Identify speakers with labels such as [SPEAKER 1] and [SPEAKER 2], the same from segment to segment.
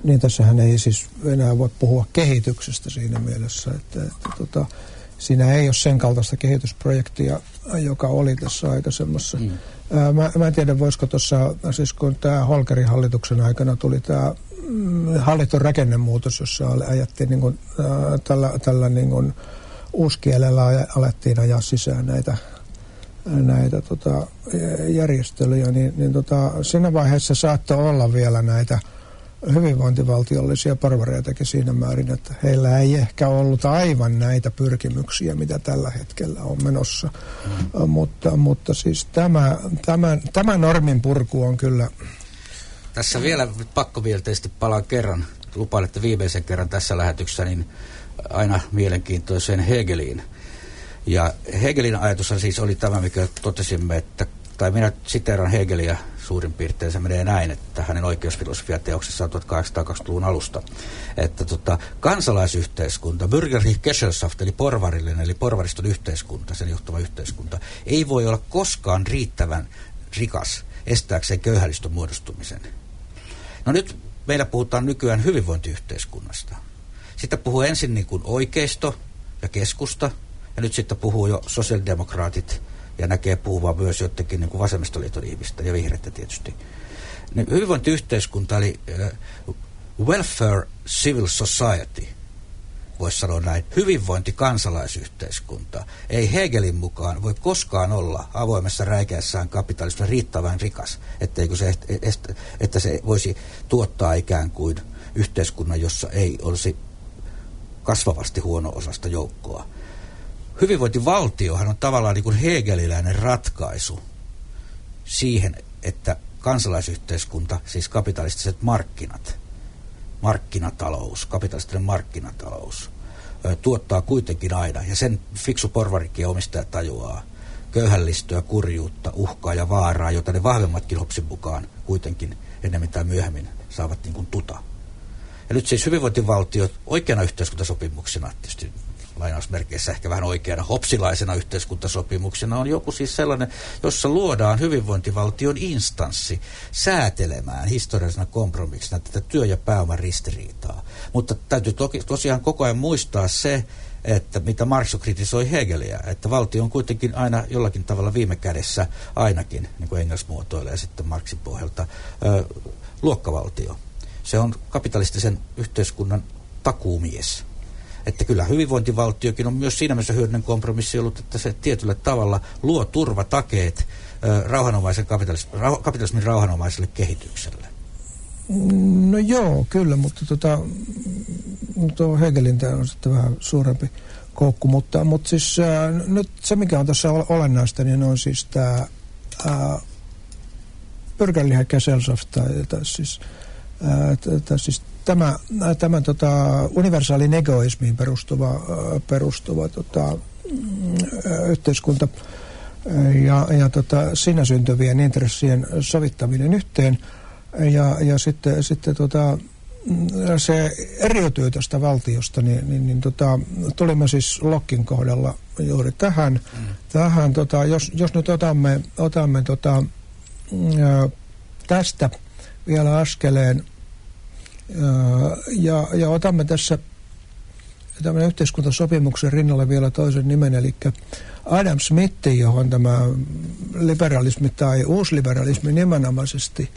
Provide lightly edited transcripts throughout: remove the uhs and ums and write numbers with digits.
[SPEAKER 1] Niin tässähän ei siis enää voi puhua kehityksestä siinä mielessä, että siinä ei ole sen kaltaista kehitysprojektia, joka oli tässä aikaisemmassa. Mä en tiedä, voisiko tuossa, siis kun tämä Holkerin hallituksen aikana tuli tämä hallitun rakennemuutos, jossa ajettiin niin kuin, tällä niin kuin uuskielellä alettiin ajaa sisään näitä järjestelyjä, niin siinä vaiheessa saattoi olla vielä näitä hyvinvointivaltiollisia porvareitakin siinä määrin, että heillä ei ehkä ollut aivan näitä pyrkimyksiä, mitä tällä hetkellä on menossa. Mutta siis tämä normin purku on kyllä...
[SPEAKER 2] Tässä vielä pakkomielteisesti palaan kerran, lupailette viimeisen kerran tässä lähetyksessä, niin aina mielenkiintoiseen Hegeliin. Ja Hegelin ajatushan siis oli tämä, mikä totesimme, että, tai minä siteeran Hegeliä suurin piirtein, se menee näin, että hänen oikeusfilosofiateoksessaan 1820-luvun alusta, että kansalaisyhteiskunta, Bürgerliche Gesellschaft, eli porvarillinen, eli porvariston yhteiskunta, sen johtava yhteiskunta, ei voi olla koskaan riittävän rikas estääkseen köyhälistön muodostumisen. No nyt meillä puhutaan nykyään hyvinvointiyhteiskunnasta. Sitten puhuu ensin niin kuin oikeisto ja keskusta, ja nyt sitten puhuu jo sosiaalidemokraatit, ja näkee puhuvan myös jotenkin niin kuin vasemmistoliiton ihmistä ja vihreitä tietysti. Niin hyvinvointiyhteiskunta, eli welfare civil society, voisi sanoa näin, hyvinvointikansalaisyhteiskunta, ei Hegelin mukaan voi koskaan olla avoimessa räikeässään kapitalismissa riittävän rikas, että se voisi tuottaa ikään kuin yhteiskunnan, jossa ei olisi kasvavasti huono-osasta joukkoa. Hyvinvointivaltiohan on tavallaan niin kuin hegeliläinen ratkaisu siihen, että kansalaisyhteiskunta, siis kapitalistiset markkinat, kapitalistinen markkinatalous, tuottaa kuitenkin aina, ja sen fiksu porvarikki ja omistaja tajuaa, köyhällistöä, kurjuutta, uhkaa ja vaaraa, jota ne vahvemmatkin Hobbesin mukaan kuitenkin ennemmin tai myöhemmin saavat niin kuin tuta. Ja nyt siis hyvinvointivaltio oikeana yhteiskuntasopimuksena, tietysti lainausmerkeissä ehkä vähän oikeana hobbesilaisena yhteiskuntasopimuksena, on joku siis sellainen, jossa luodaan hyvinvointivaltion instanssi säätelemään historiallisena kompromissina tätä työ- ja pääoman ristiriitaa. Mutta täytyy tosiaan koko ajan muistaa se, että mitä Marx kritisoi Hegeliä, että valtio on kuitenkin aina jollakin tavalla viime kädessä ainakin, niin kuin Engels muotoilee sitten Marxin pohjalta, luokkavaltio. Se on kapitalistisen yhteiskunnan takuumies. Että kyllä hyvinvointivaltiokin on myös siinä mielessä hyödyllinen kompromissi ollut, että se tietyllä tavalla luo turvatakeet kapitalismin rauhanomaiselle kehitykselle.
[SPEAKER 1] No joo, kyllä, mutta tuo Hegelin tämä on sitten vähän suurempi koukku, mutta siis nyt se, mikä on tässä olennaista, niin on siis tämä Bürgerliche Gesellschaft, tämä universaalin egoismiin perustuva yhteiskunta ja siinä syntyvien intressien sovittaminen yhteen ja sitten se eriytyy tästä valtiosta, niin tulimme siis Locken kohdalla juuri tähän jos nyt otamme tästä vielä askeleen ja otamme tässä tämän yhteiskuntasopimuksen rinnalle vielä toisen nimen, eli Adam Smith, johon tämä liberalismi tai uusliberalismi nimenomaisesti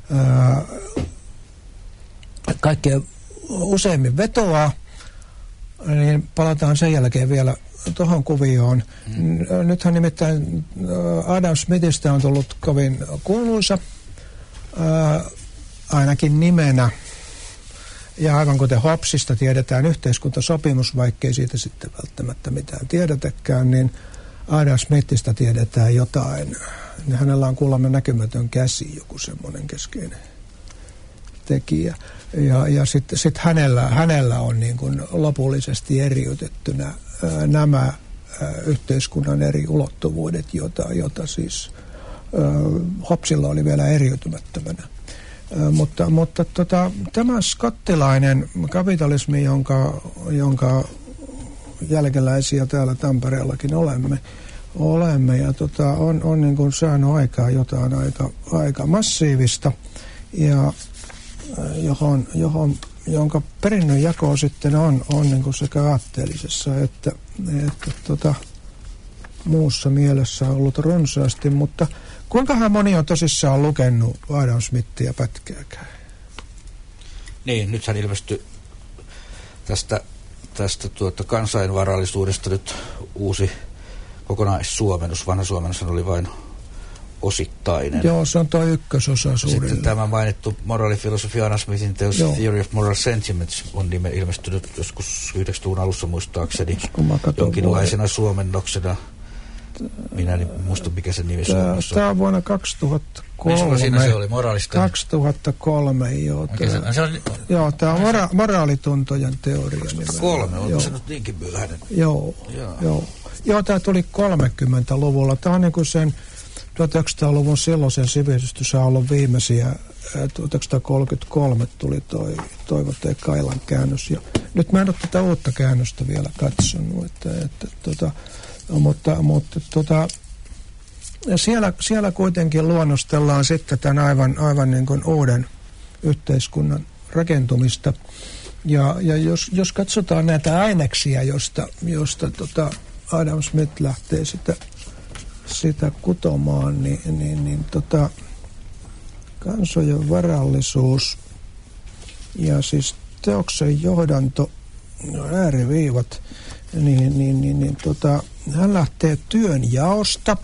[SPEAKER 1] kaikkein useimmin vetoaa, niin palataan sen jälkeen vielä tuohon kuvioon. Nythän nimittäin Adam Smithistä on tullut kovin kuuluisa, ainakin nimenä. Ja aivan kuten Hobbesista tiedetään yhteiskuntasopimus, vaikkei siitä sitten välttämättä mitään tiedetäkään, niin Adam Smithistä tiedetään jotain. Hänellä on kuulemma näkymätön käsi, joku semmoinen keskeinen tekijä. Ja sitten hänellä on niin kuin lopullisesti eriytettynä nämä yhteiskunnan eri ulottuvuudet, jota siis Hobbesilla oli vielä eriytymättömänä. Mutta tämä skottilainen kapitalismi, jonka jälkeläisiä täällä Tampereellakin olemme ja on niin kuin saanut aikaa jotain aika massiivista jonka perinnönjako sitten on niin kuin sekä aatteellisessa että muussa mielessä ollut runsaasti, mutta kuinkahan moni on tosissaan lukenut Adam Smithia pätkääkään?
[SPEAKER 2] Niin, nythän ilmestyi tästä kansainvarallisuudesta nyt uusi kokonaissuomennus. Vanha suomennus oli vain osittainen.
[SPEAKER 1] Joo, se on tuo ykkösosa suurin.
[SPEAKER 2] Sitten tämä mainittu moraalifilosofia Adam Smithin teos Theory of Moral Sentiments on ilmestynyt joskus 90-luvun alussa muistaakseni jonkinlaisena suomennoksena. Minä en muista, mikä sen nimi on.
[SPEAKER 1] Tämä on vuonna 2003.
[SPEAKER 2] Siinä se oli moraalista. 2003,
[SPEAKER 1] joo. Joo, tämä on moraalituntojen teoria.
[SPEAKER 2] 2003, onko se nyt niinkin myöhäinen?
[SPEAKER 1] Joo, tämä tuli 30-luvulla. Tämä on niin kuin sen 1900-luvun silloisen sivistysaallon viimeisiä. 1933 tuli Toivo T. Kailan käännös. Ja nyt mä en ole tätä uutta käännöstä vielä katsonut, mutta siellä kuitenkin luonnostellaan sitten tämän aivan niin kuin uuden yhteiskunnan rakentumista. Ja jos katsotaan näitä aineksia, josta Adam Smith lähtee sitä kutomaan, niin kansojen varallisuus ja siis teoksen johdanto, ääriviivat, hän lähtee työnjaosta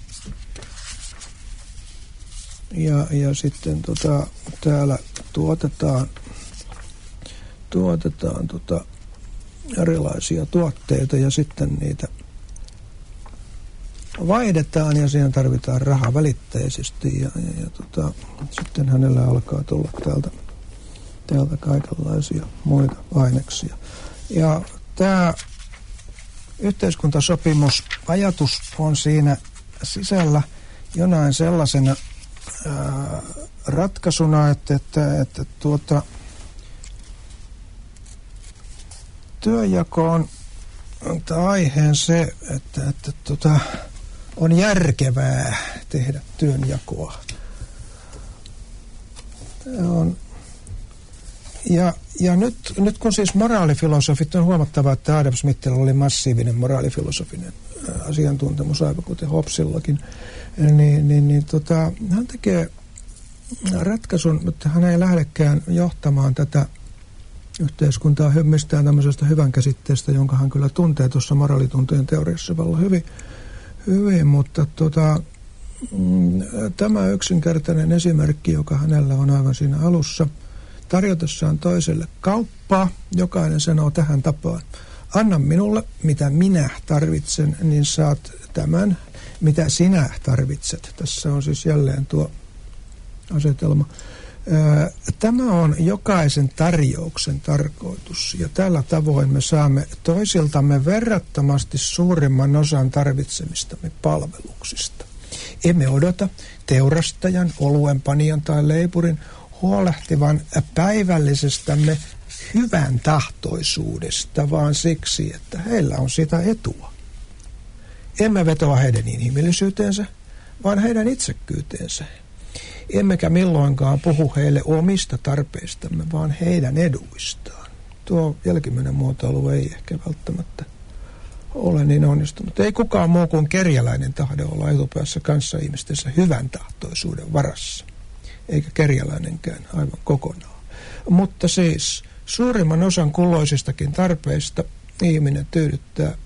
[SPEAKER 1] ja sitten täällä tuotetaan erilaisia tuotteita ja sitten niitä vaihdetaan ja siihen tarvitaan rahaa välitteisesti ja sitten hänellä alkaa tulla täältä kaikenlaisia muita aineksia. Ja tämä yhteiskuntasopimusajatus on siinä sisällä jonain sellaisena ratkaisuna, että työnjako on aiheen se, että on järkevää tehdä työnjakoa. Ja nyt kun siis moraalifilosofit on huomattava, että Adam Smithillä oli massiivinen moraalifilosofinen asiantuntemus, aivan kuten Hobbesillakin, niin hän tekee ratkaisun, että hän ei lähdekään johtamaan tätä yhteiskuntaa mistään tämmöisestä hyvän käsitteestä, jonka hän kyllä tuntee tuossa moraalituntojen teoriassa vallan hyvin, mutta tämä yksinkertainen esimerkki, joka hänellä on aivan siinä alussa, tarjotessaan toiselle kauppaa, jokainen sanoo tähän tapaan: anna minulle, mitä minä tarvitsen, niin saat tämän, mitä sinä tarvitset. Tässä on siis jälleen tuo asetelma. Tämä on jokaisen tarjouksen tarkoitus, ja tällä tavoin me saamme toisiltamme verrattomasti suurimman osan tarvitsemistamme palveluksista. Emme odota teurastajan, oluenpanijan tai leipurin huolehtivan päivällisestämme hyvän tahtoisuudesta, vaan siksi, että heillä on sitä etua. Emme vetoa heidän inhimillisyyteensä, vaan heidän itsekkyyteensä. Emmekä milloinkaan puhu heille omista tarpeistamme, vaan heidän eduistaan. Tuo jälkimmäinen muotoilu ei ehkä välttämättä ole niin onnistunut. Ei kukaan muu kuin kerjäläinen tahdo olla etupäässä kanssaihmistensä hyvän tahtoisuuden varassa, eikä kerjäläinenkään aivan kokonaan. Mutta siis suurimman osan kulloisistakin tarpeista ihminen tyydyttää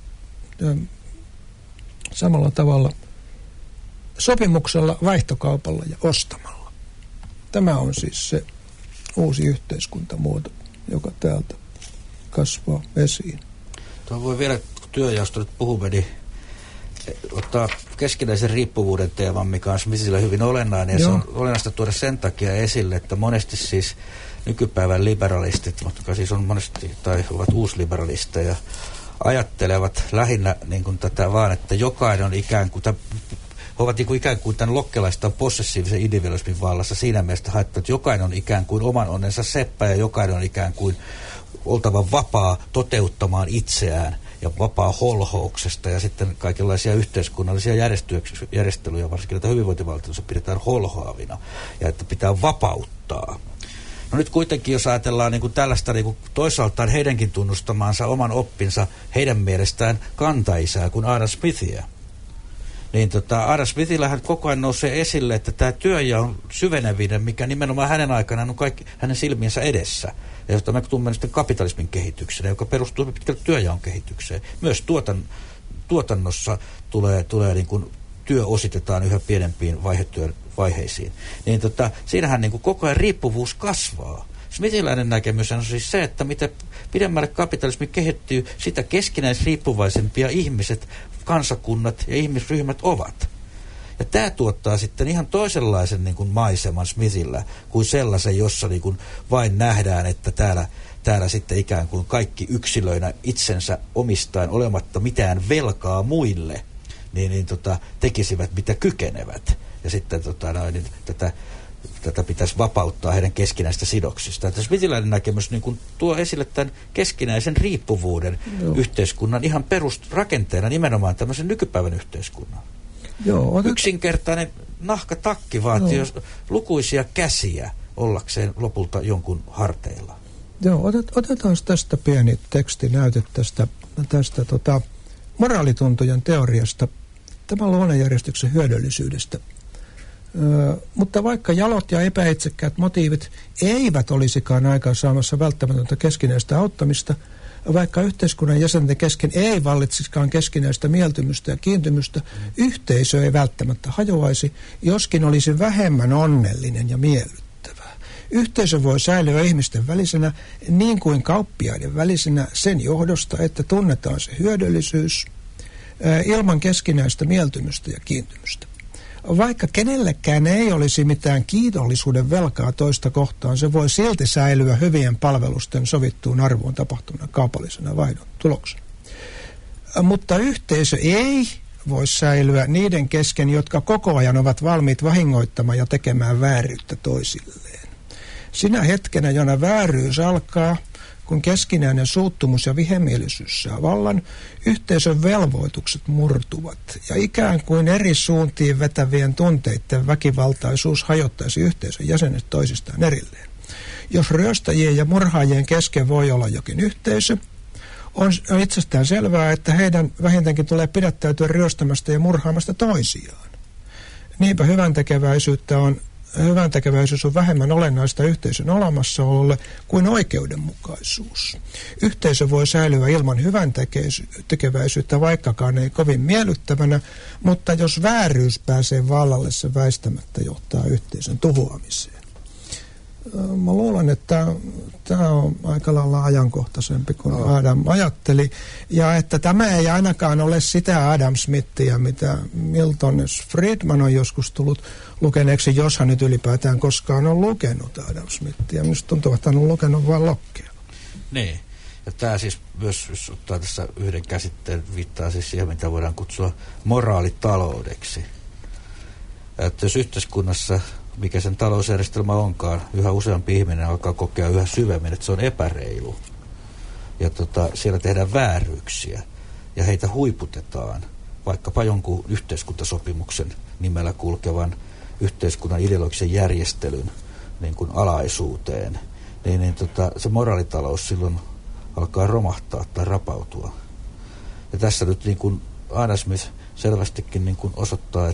[SPEAKER 1] samalla tavalla sopimuksella, vaihtokaupalla ja ostamalla. Tämä on siis se uusi yhteiskuntamuoto, joka täältä kasvaa esiin.
[SPEAKER 2] Tuo voi vielä, kun työjaosta nyt puhumme, niin ottaa keskinäisen riippuvuuden teeman, mikä on Smithillä hyvin olennainen. Ja se on olennaista tuoda sen takia esille, että monesti siis nykypäivän liberalistit, jotka siis on monesti tai ovat uusliberalisteja, ajattelevat lähinnä niin kuin tätä vaan, että jokainen on ikään kuin ovat niin kuin ikään kuin tämän lokkelaista possessiivisen individualismin vallassa siinä mielessä, että jokainen on ikään kuin oman onnensa seppä ja jokainen on ikään kuin oltava vapaa toteuttamaan itseään ja vapaa holhouksesta ja sitten kaikenlaisia yhteiskunnallisia järjestelyjä, varsinkin näitä hyvinvointivaltioissa pidetään holhoavina ja että pitää vapauttaa. No nyt kuitenkin, jos ajatellaan niin kuin tällaista niin kuin toisaalta heidänkin tunnustamaansa oman oppinsa heidän mielestään kantaisää kuin Adam Smithia, niin Adam Smithillähän koko ajan nousee esille, että tämä työnjaon syvenevinen, mikä nimenomaan hänen aikanaan on kaikki hänen silmiensä edessä, ja jota me tunnemme sitten kapitalismin kehityksenä, joka perustuu pitkälti työnjaon kehitykseen. Myös tuotannossa tulee niin kuin työ ositetaan yhä pienempiin vaiheisiin. Niin siinähän niin kuin koko ajan riippuvuus kasvaa. Smithiläinen näkemys on siis se, että mitä pidemmälle kapitalismi kehittyy, sitä keskinäisriippuvaisempia ihmiset, kansakunnat ja ihmisryhmät ovat. Ja tämä tuottaa sitten ihan toisenlaisen niin kuin maiseman Smithillä kuin sellaisen, jossa niin kuin vain nähdään, että täällä sitten ikään kuin kaikki yksilöinä itsensä omistaen olematta mitään velkaa muille, tekisivät mitä kykenevät. Ja sitten tätä pitäisi vapauttaa heidän keskinäistä sidoksista. Että Smithiläinen näkemys niin kuin tuo esille tämän keskinäisen riippuvuuden yhteiskunnan ihan perusrakenteena nimenomaan tämmöisen nykypäivän yhteiskunnan. Yksinkertainen nahkatakki vaatii lukuisia käsiä ollakseen lopulta jonkun harteilla.
[SPEAKER 1] Joo, otetaan tästä pieni tekstinäyte tästä moraalituntojen teoriasta, tämän luonnonjärjestyksen hyödyllisyydestä. Mutta vaikka jalot ja epäitsekkäät motiivit eivät olisikaan aikaansaamassa välttämätöntä keskinäistä auttamista, vaikka yhteiskunnan jäsenten kesken ei vallitsisikaan keskinäistä mieltymystä ja kiintymystä, yhteisö ei välttämättä hajoaisi, joskin olisi vähemmän onnellinen ja miellyttävää. Yhteisö voi säilyä ihmisten välisenä niin kuin kauppiaiden välisenä sen johdosta, että tunnetaan se hyödyllisyys ilman keskinäistä mieltymystä ja kiintymystä. Vaikka kenellekään ei olisi mitään kiitollisuuden velkaa toista kohtaan, se voi silti säilyä hyvien palvelusten sovittuun arvoon tapahtumana kaupallisena vaihdon tuloksena. Mutta yhteisö ei voi säilyä niiden kesken, jotka koko ajan ovat valmiit vahingoittamaan ja tekemään vääryyttä toisilleen. Sinä hetkenä, jona vääryys alkaa, kun keskinäinen suuttumus ja vihamielisyys saa vallan, yhteisön velvoitukset murtuvat ja ikään kuin eri suuntiin vetävien tunteiden väkivaltaisuus hajottaisi yhteisön jäsenet toisistaan erilleen. Jos ryöstäjien ja murhaajien kesken voi olla jokin yhteisö, on itsestään selvää, että heidän vähintäänkin tulee pidättäytyä ryöstämästä ja murhaamasta toisiaan. Niinpä hyväntekeväisyys on vähemmän olennaista yhteisön olemassaololle kuin oikeudenmukaisuus. Yhteisö voi säilyä ilman hyväntekeväisyyttä, vaikkakaan ei kovin miellyttävänä, mutta jos vääryys pääsee vallalle, se väistämättä johtaa yhteisön tuhoamiseen. Mä luulen, että tämä on aika lailla ajankohtaisempi kuin Adam ajatteli, ja että tämä ei ainakaan ole sitä Adam Smithia, mitä Milton Friedman on joskus tullut lukeneeksi, jos hän nyt ylipäätään koskaan on lukenut Adam Smithia. Minusta tuntuu, että hän on lukenut vain Lockea.
[SPEAKER 2] Niin, ja tämä siis myös, jos ottaa tässä yhden käsitteen, viittaa siis siihen, mitä voidaan kutsua moraalitaloudeksi. Että jos yhteiskunnassa, mikä sen talousjärjestelmä onkaan, yhä useampi ihminen alkaa kokea yhä syvemmin, että se on epäreilu. Ja siellä tehdään vääryyksiä ja heitä huiputetaan vaikkapa jonkun yhteiskuntasopimuksen nimellä kulkevan yhteiskunnan ideologisen järjestelyn niin kuin alaisuuteen, se moraalitalous silloin alkaa romahtaa tai rapautua. Ja tässä nyt niin kuin Adam Smith selvästikin niin kuin osoittaa,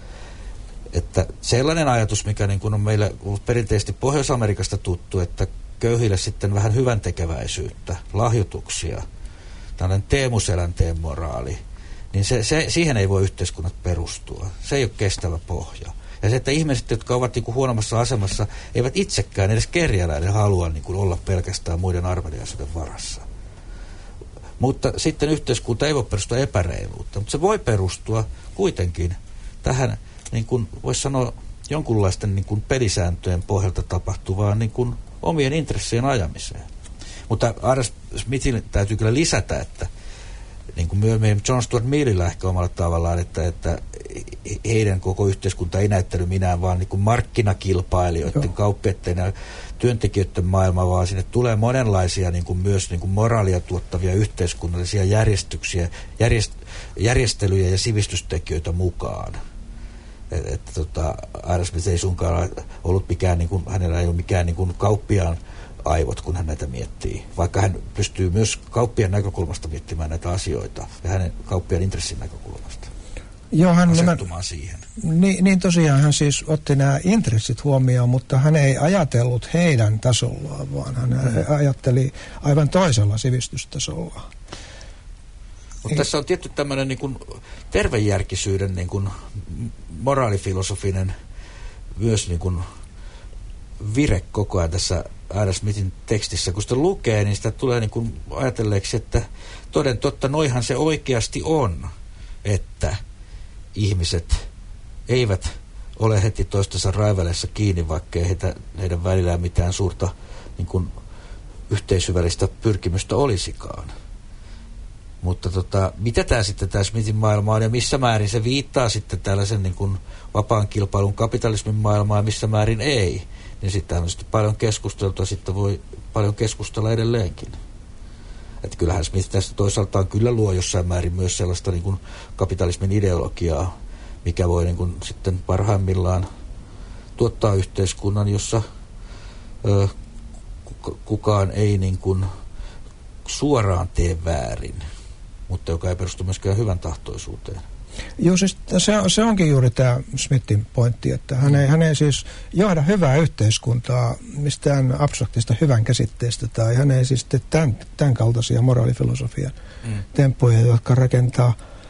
[SPEAKER 2] että sellainen ajatus, mikä niin kuin on meille perinteisesti Pohjois-Amerikasta tuttu, että köyhille sitten vähän hyväntekeväisyyttä, lahjoituksia, tällainen teemuselänteen moraali, niin siihen ei voi yhteiskunnat perustua. Se ei ole kestävä pohja. Ja se, että ihmiset, jotka ovat niin kuin huonommassa asemassa, eivät itsekään edes kerjäläinen halua niin kuin olla pelkästään muiden arveliaisuuden varassa. Mutta sitten yhteiskunta ei voi perustua epäreiluutta, mutta se voi perustua kuitenkin tähän, niin kuin voisi sanoa, jonkunlaisten niin kuin pelisääntöjen pohjalta tapahtuvaan niin kuin omien intressien ajamiseen. Mutta Adam Smithin täytyy kyllä lisätä, että niin kuin myöhemmin John Stuart Millillä ehkä omalla tavallaan, että heidän koko yhteiskunta ei näyttänyt minään vaan niin kuin markkinakilpailijoiden, kauppiaiden ja työntekijöiden maailma, vaan sinne tulee monenlaisia niin kuin myös niin kuin moraalia tuottavia yhteiskunnallisia järjestelyjä ja sivistystekijöitä mukaan. että Adam Smith ei suinkaan ollut mikään, niin kuin, hänellä ei ole mikään niin kuin kauppiaan aivot, kun hän näitä miettii. Vaikka hän pystyy myös kauppiaan näkökulmasta miettimään näitä asioita ja hänen kauppiaan intressin näkökulmasta.
[SPEAKER 1] Joo, hän
[SPEAKER 2] asettumaan siihen.
[SPEAKER 1] Niin tosiaan hän siis otti nämä intressit huomioon, mutta hän ei ajatellut heidän tasollaan, vaan hän ajatteli aivan toisella sivistystasolla.
[SPEAKER 2] Mutta tässä on tietty tämmöinen niin kuin tervejärkisyyden niin kuin moraalifilosofinen myös niin kuin vire koko ajan tässä Adam Smithin tekstissä. Kun sitä lukee, niin sitä tulee niin kuin ajatelleeksi, että toden totta noihan se oikeasti on, että ihmiset eivät ole heti toistensa raiveleissa kiinni, vaikkei heidän välillään mitään suurta niin kuin yhteishyvällistä pyrkimystä olisikaan. Mutta mitä tämä sitten tämä Smithin maailma on ja missä määrin se viittaa sitten tällaisen niin kuin vapaan kilpailun kapitalismin maailmaan ja missä määrin ei, niin sitten on sitten paljon keskusteltu ja sitten voi paljon keskustella edelleenkin. Että kyllähän Smith tästä toisaaltaan kyllä luo jossain määrin myös sellaista niin kuin kapitalismin ideologiaa, mikä voi niin kuin sitten parhaimmillaan tuottaa yhteiskunnan, jossa kukaan ei niin kuin suoraan tee väärin, mutta joka ei perustu myöskään hyvän tahtoisuuteen.
[SPEAKER 1] Joo, siis se onkin juuri tämä Smithin pointti, että hän ei siis johda hyvää yhteiskuntaa mistään abstraktista hyvän käsitteestä, tai hän ei siis tee tämän kaltaisia moraalifilosofian temppuja, jotka rakentaa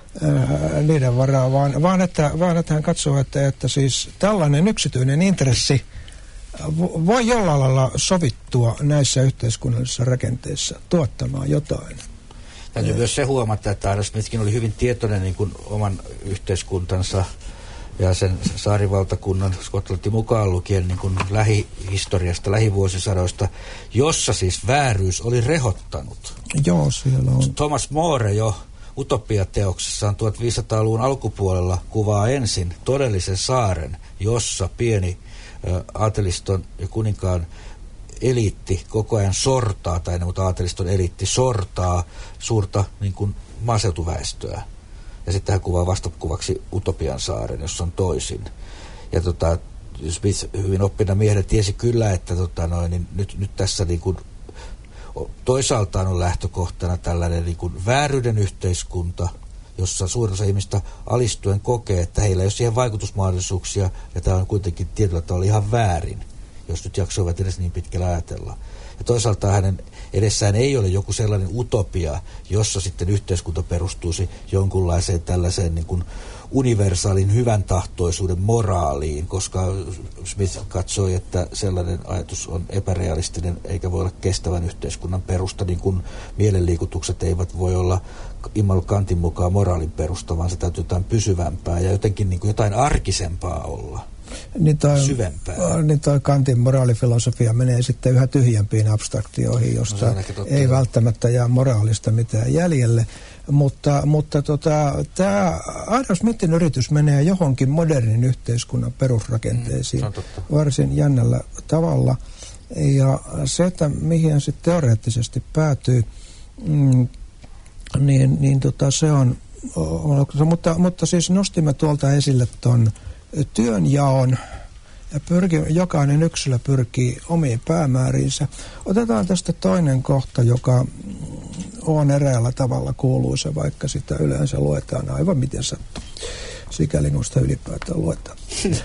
[SPEAKER 1] niiden varaa, vaan että hän katsoo, että siis tällainen yksityinen intressi voi jollain lailla sovittua näissä yhteiskunnallisissa rakenteissa tuottamaan jotain.
[SPEAKER 2] Täytyy myös se huomata, että Adam Smithkin oli hyvin tietoinen niin kuin oman yhteiskuntansa ja sen saarivaltakunnan Skotlanti mukaan lukien niin kuin lähihistoriasta, lähivuosisadoista, jossa siis vääryys oli rehottanut.
[SPEAKER 1] Joo, siellä on.
[SPEAKER 2] Thomas More jo Utopia-teoksessaan 1500-luvun alkupuolella kuvaa ensin todellisen saaren, jossa pieni aateliston ja kuninkaan eliitti koko ajan sortaa, tai ennen muuta aateliston eliitti sortaa suurta niin kuin maaseutuväestöä. Ja sitten hän kuvaa vastakuvaksi Utopian saaren, jossa on toisin. Ja Smith hyvin oppina miehenä tiesi kyllä, että niin nyt tässä niin kuin toisaaltaan on lähtökohtana tällainen niin kuin vääryyden yhteiskunta, jossa suurin osa ihmistä alistuen kokee, että heillä ei ole siihen vaikutusmahdollisuuksia, ja tämä on kuitenkin tietyllä tavalla ihan väärin, jos nyt jaksoivat edes niin pitkällä ajatella. Ja toisaalta hänen edessään ei ole joku sellainen utopia, jossa sitten yhteiskunta perustuisi jonkunlaiseen tällaiseen niin kuin universaalin hyvän tahtoisuuden moraaliin, koska Smith katsoi, että sellainen ajatus on epärealistinen eikä voi olla kestävän yhteiskunnan perusta, niin kuin mielenliikutukset eivät voi olla Immanuel Kantin mukaan moraalin perusta, vaan se täytyy jotain pysyvämpää ja jotenkin niin kuin jotain arkisempaa olla. Syvempää.
[SPEAKER 1] Niin toi Kantin moraalifilosofia menee sitten yhä tyhjempiin abstraktioihin, josta ei välttämättä jää moraalista mitään jäljelle. Mutta tämä Adam Smithin yritys menee johonkin modernin yhteiskunnan perusrakenteisiin varsin jännällä tavalla. Ja se, että mihin sitten teoreettisesti päätyy, se on mutta siis nostimme tuolta esille tuon työnjaon ja jokainen yksilö pyrkii omiin päämääriinsä. Otetaan tästä toinen kohta, joka on eräällä tavalla kuuluisa, vaikka sitä yleensä luetaan aivan miten sattuu. Sikäli kun sitä ylipäätään luetaan.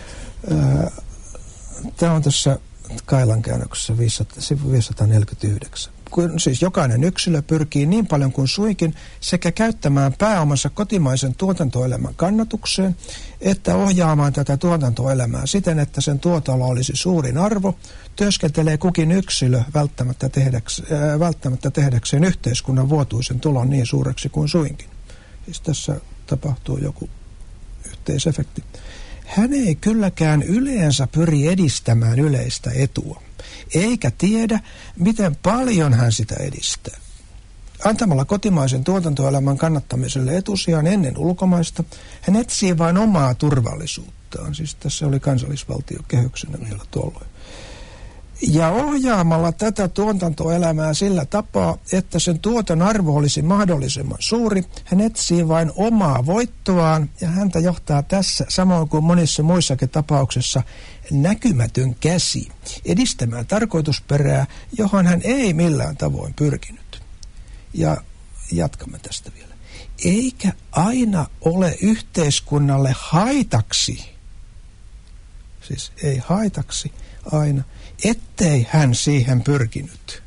[SPEAKER 1] Tämä on tässä Kailan käännöksessä sivu 549. Kun siis jokainen yksilö pyrkii niin paljon kuin suinkin sekä käyttämään pääomansa kotimaisen tuotantoelämän kannatukseen, että ohjaamaan tätä tuotantoelämää siten, että sen tuotolla olisi suurin arvo, työskentelee kukin yksilö välttämättä tehdäkseen yhteiskunnan vuotuisen tulon niin suureksi kuin suinkin. Siis tässä tapahtuu joku yhteisefekti. Hän ei kylläkään yleensä pyri edistämään yleistä etua, eikä tiedä, miten paljon hän sitä edistää. Antamalla kotimaisen tuotantoelämän kannattamiselle etusijan ennen ulkomaista, hän etsii vain omaa turvallisuuttaan. Siis tässä oli kansallisvaltiokehyksenä vielä tuolloin. Ja ohjaamalla tätä tuotantoelämää sillä tapaa, että sen tuoton arvo olisi mahdollisimman suuri, hän etsii vain omaa voittoaan ja häntä johtaa tässä, samoin kuin monissa muissakin tapauksissa, näkymätön käsi edistämään tarkoitusperää, johon hän ei millään tavoin pyrkinyt. Ja jatkamme tästä vielä. Eikä aina ole yhteiskunnalle haitaksi, siis ei haitaksi aina, ettei hän siihen pyrkinyt.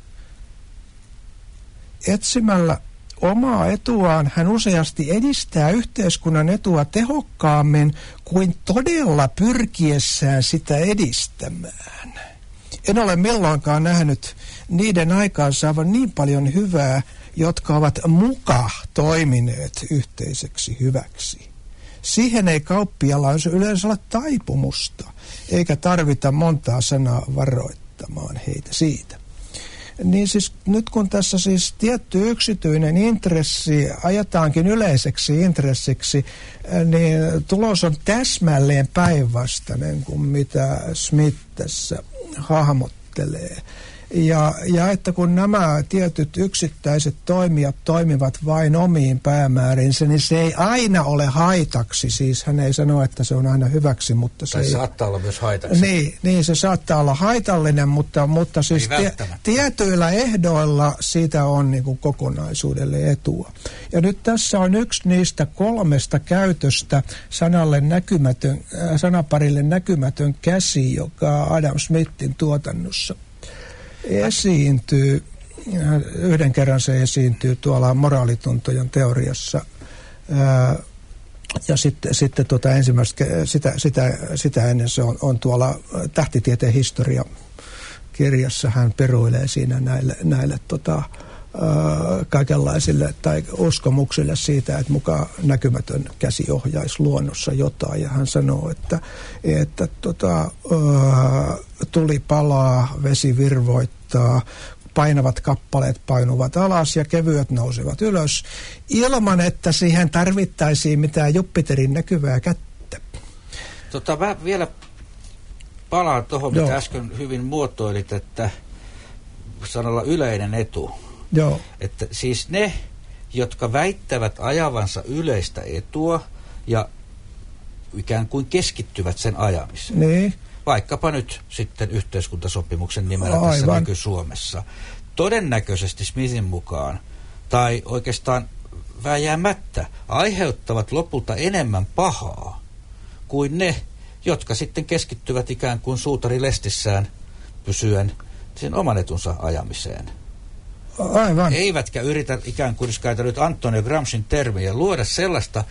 [SPEAKER 1] Etsimällä omaa etuaan hän useasti edistää yhteiskunnan etua tehokkaammin kuin todella pyrkiessään sitä edistämään. En ole milloinkaan nähnyt niiden aikaansaavan niin paljon hyvää, jotka ovat muka toimineet yhteiseksi hyväksi. Siihen ei kauppialla yleensä ole taipumusta, eikä tarvita montaa sanaa varoittamaan heitä siitä. Niin siis nyt kun tässä siis tietty yksityinen intressi ajetaankin yleiseksi intressiksi, niin tulos on täsmälleen päinvastainen kuin mitä Smith tässä hahmottelee. Ja että kun nämä tietyt yksittäiset toimijat toimivat vain omiin päämäärinsä, niin se ei aina ole haitaksi. Siis hän ei sano, että se on aina hyväksi, mutta se
[SPEAKER 2] saattaa olla myös haitaksi.
[SPEAKER 1] Niin, se saattaa olla haitallinen, mutta siis tietyillä ehdoilla siitä on niin kuin kokonaisuudelle etua. Ja nyt tässä on yksi niistä 3 käytöstä sanaparille näkymätön käsi, joka Adam Smithin tuotannossa esiintyy. Yhden kerran se esiintyy tuolla moraalituntojen teoriassa. Ja sitten ensimmäistä sitä ennen se on tuolla tähtitieteen historia kirjassa. Hän peruilee siinä näille kaikenlaisille tai uskomuksille siitä, että muka näkymätön käsi ohjaisi luonnossa jotain. Ja hän sanoo, että tuli palaa, vesi virvoittaa, painavat kappaleet painuvat alas ja kevyet nousevat ylös, ilman että siihen tarvittaisiin mitään Jupiterin näkyvää kättä.
[SPEAKER 2] Mä vielä palaan tuohon, mitä äsken hyvin muotoilit, että sanalla yleinen etu.
[SPEAKER 1] Joo.
[SPEAKER 2] Että siis ne, jotka väittävät ajavansa yleistä etua ja ikään kuin keskittyvät sen ajamiseen.
[SPEAKER 1] Niin.
[SPEAKER 2] Vaikkapa nyt sitten yhteiskuntasopimuksen nimellä tässä nyky-Suomessa. Todennäköisesti Smithin mukaan, tai oikeastaan vääjäämättä, aiheuttavat lopulta enemmän pahaa kuin ne, jotka sitten keskittyvät ikään kuin suutari lestissään pysyen sen oman etunsa ajamiseen.
[SPEAKER 1] Aivan.
[SPEAKER 2] Eivätkä yritä ikään kuin, jos käytä nyt Antonio Gramscin termiä, luoda sellaista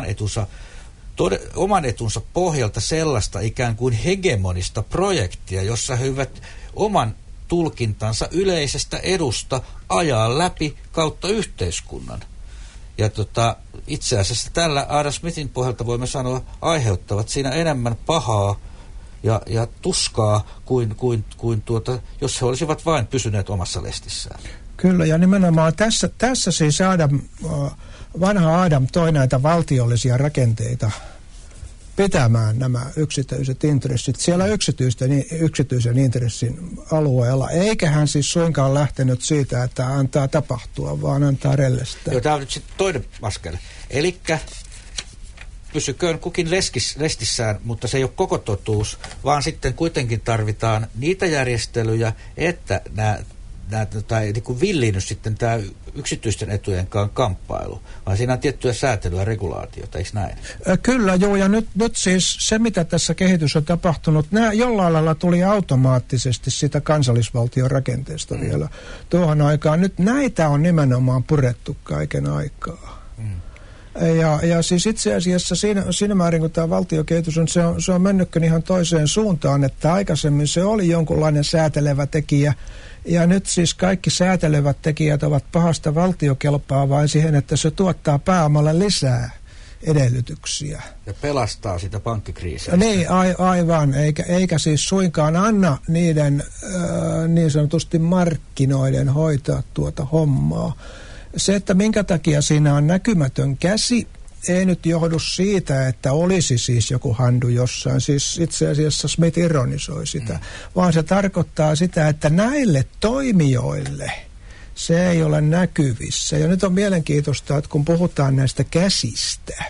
[SPEAKER 2] oman etunsa pohjalta sellaista ikään kuin hegemonista projektia, jossa he hyvät oman tulkintansa yleisestä edusta ajaa läpi kautta yhteiskunnan. Ja itse asiassa tällä Adam Smithin pohjalta voimme sanoa, aiheuttavat siinä enemmän pahaa ja tuskaa kuin jos he olisivat vain pysyneet omassa lestissään.
[SPEAKER 1] Kyllä, ja nimenomaan tässä siis vanha Adam toi näitä valtiollisia rakenteita pitämään nämä yksityiset intressit siellä yksityisen intressin alueella, eikä hän siis suinkaan lähtenyt siitä, että antaa tapahtua, vaan antaa rellestää.
[SPEAKER 2] Joo, tämä on nyt sitten toinen askel. Elikkä pysyköön kukin lestissään, mutta se ei ole koko totuus, vaan sitten kuitenkin tarvitaan niitä järjestelyjä, että tai niin kuin villiinnyt sitten tämä yksityisten etujen kamppailu, vaan siinä on tiettyä säätelyä ja regulaatiota, eikö näin?
[SPEAKER 1] Kyllä, joo, ja nyt siis se, mitä tässä kehitys on tapahtunut, nämä jollain lailla tuli automaattisesti sitä kansallisvaltion rakenteesta vielä tuohon aikaan. Nyt näitä on nimenomaan purettu kaiken aikaa. Ja siis itse asiassa siinä määrin, kun tämä valtiokehitys on, se on mennytkin ihan toiseen suuntaan, että aikaisemmin se oli jonkunlainen säätelevä tekijä, ja nyt siis kaikki säätelevät tekijät ovat pahasta valtiokelpaa vain siihen, että se tuottaa pääomalle lisää edellytyksiä.
[SPEAKER 2] Ja pelastaa sitä pankkikriisiä.
[SPEAKER 1] Niin, aivan, eikä siis suinkaan anna niiden niin sanotusti markkinoiden hoitaa tuota hommaa. Se, että minkä takia siinä on näkymätön käsi, ei nyt johdu siitä, että olisi siis joku handu jossain. Siis itse asiassa Smith ironisoi sitä, vaan se tarkoittaa sitä, että näille toimijoille se ei ole näkyvissä. Ja nyt on mielenkiintoista, että kun puhutaan näistä käsistä,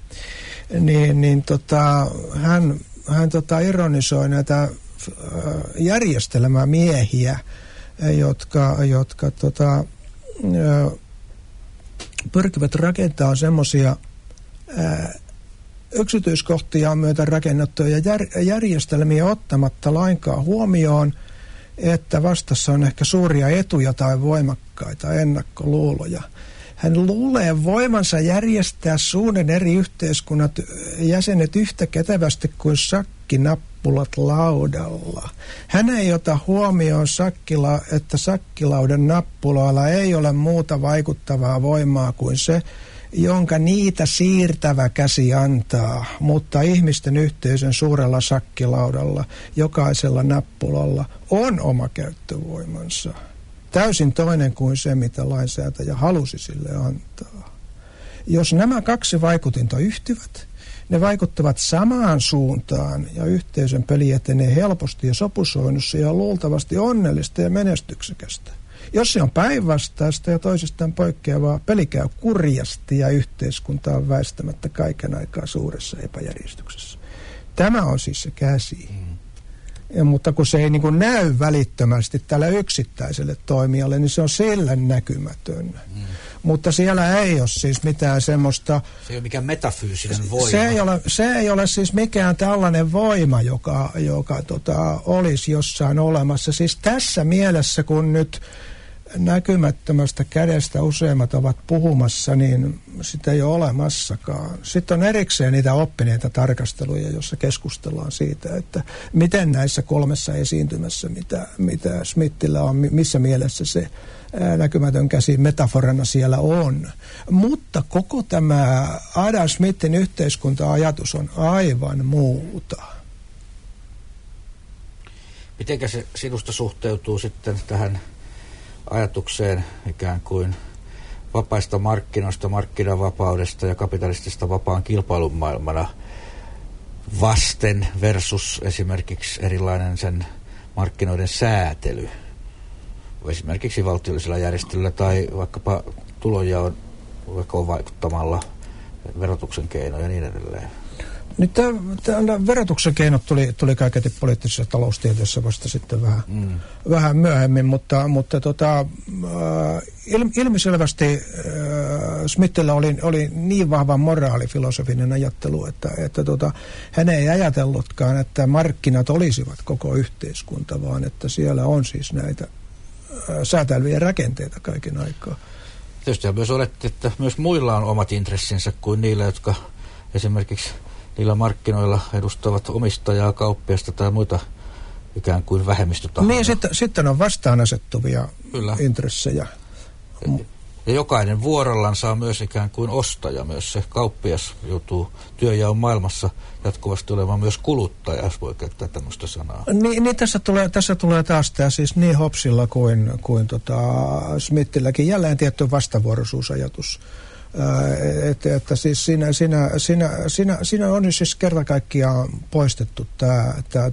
[SPEAKER 1] hän ironisoi näitä järjestelmämiehiä, jotka pyrkivät rakentamaan semmoisia yksityiskohtia myötä rakennettuja järjestelmiä ottamatta lainkaan huomioon, että vastassa on ehkä suuria etuja tai voimakkaita ennakkoluuloja. Hän luulee voimansa järjestää suuden eri yhteiskunnat jäsenet yhtä kätevästi kuin sakkinappulat laudalla. Hän ei ota huomioon että sakkilaudan nappuloilla ei ole muuta vaikuttavaa voimaa kuin se, jonka niitä siirtävä käsi antaa, mutta ihmisten yhteisön suurella sakkilaudalla, jokaisella nappulalla on oma käyttövoimansa. Täysin toinen kuin se, mitä lainsäätäjä halusi sille antaa. Jos nämä kaksi vaikutinta yhtyvät, ne vaikuttavat samaan suuntaan ja yhteisön peli etenee helposti ja sopusoinnussa ja luultavasti onnellista ja menestyksekästä. Jos se on päinvastaista ja toisistaan poikkeavaa, peli käy kurjasti ja yhteiskunta on väistämättä kaiken aikaa suuressa epäjärjestyksessä. Tämä on siis se käsi. Mutta kun se ei niin kuin näy välittömästi tälle yksittäiselle toimijalle, niin se on sille näkymätön. Mutta siellä ei ole siis mitään semmoista...
[SPEAKER 2] Se ei ole mikään metafyysinen voima.
[SPEAKER 1] Se ei ole siis mikään tällainen voima, joka olisi jossain olemassa. Siis tässä mielessä, kun nyt näkymättömästä kädestä useimmat ovat puhumassa, niin sitä ei ole olemassakaan. Sitten on erikseen niitä oppineita tarkasteluja, joissa keskustellaan siitä, että miten näissä kolmessa esiintymässä, mitä Smithillä on, missä mielessä se näkymätön käsi metaforana siellä on. Mutta koko tämä Adam Smithin yhteiskunta-ajatus on aivan muuta.
[SPEAKER 2] Mitenkä se sinusta suhteutuu sitten tähän ajatukseen ikään kuin vapaista markkinoista, markkinavapaudesta ja kapitalistista vapaan kilpailun maailmana vasten versus esimerkiksi erilainen sen markkinoiden säätely, esimerkiksi valtiollisella järjestelyllä tai vaikkapa tulonjaon vaikuttamalla verotuksen keinoja ja niin edelleen.
[SPEAKER 1] Nyt tämä verotuksen keinot tuli kaiketi poliittisessa taloustieteessä vasta sitten vähän myöhemmin, mutta ilmiselvästi Smithillä oli niin vahva moraalifilosofinen ajattelu, että hän ei ajatellutkaan, että markkinat olisivat koko yhteiskunta, vaan että siellä on siis näitä säätelyjä rakenteita kaiken aikaa.
[SPEAKER 2] Tietysti myös oletti, että myös muilla on omat intressinsä kuin niillä, jotka esimerkiksi niillä markkinoilla edustavat omistajaa, kauppiasta tai muita ikään kuin vähemmistötahoja.
[SPEAKER 1] Niin, sitten on vastaanasettuvia intressejä.
[SPEAKER 2] Ja jokainen vuorollaan saa myös ikään kuin ostaja. Myös se kauppias joutuu työnjaon maailmassa jatkuvasti olemaan myös kuluttaja, jos voi käyttää tämmöistä sanaa. Niin
[SPEAKER 1] tässä tulee taas tämä siis niin Hobbesilla kuin Smithilläkin jälleen tietty vastavuoroisuusajatus. Että siis siinä on siis kerta kaikkiaan poistettu tämä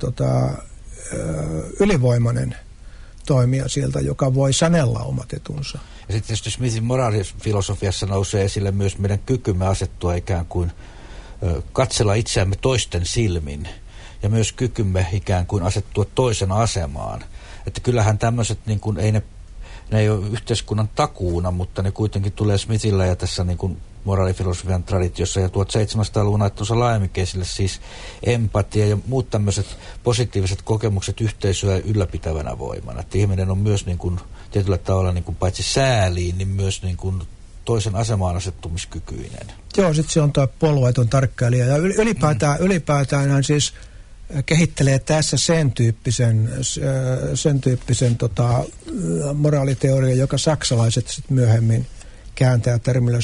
[SPEAKER 1] ylivoimainen toimija sieltä, joka voi sanella omat etunsa.
[SPEAKER 2] Ja sitten tietysti Smithin moraalifilosofiassa nousee esille myös meidän kykymme asettua ikään kuin katsella itseämme toisten silmin ja myös kykymme ikään kuin asettua toisen asemaan. Että kyllähän tämmöiset niin kuin ne ei ole yhteiskunnan takuuna, mutta ne kuitenkin tulee Smithillä ja tässä niin kuin moraalifilosofian traditiossa ja 1700-luvun ajattelussa laajemminkin esille siis empatia ja muut tämmöiset positiiviset kokemukset yhteisöä ylläpitävänä voimana. Että ihminen on myös niin kuin tietyllä tavalla niin kuin paitsi sääliin, niin myös niin kuin toisen asemaan asettumiskykyinen. Joo,
[SPEAKER 1] sitten se on tuo puolueeton tarkkailija ja ylipäätään hän siis kehittelee tässä sen tyyppisen moraaliteoria, joka saksalaiset sitten myöhemmin kääntää termillä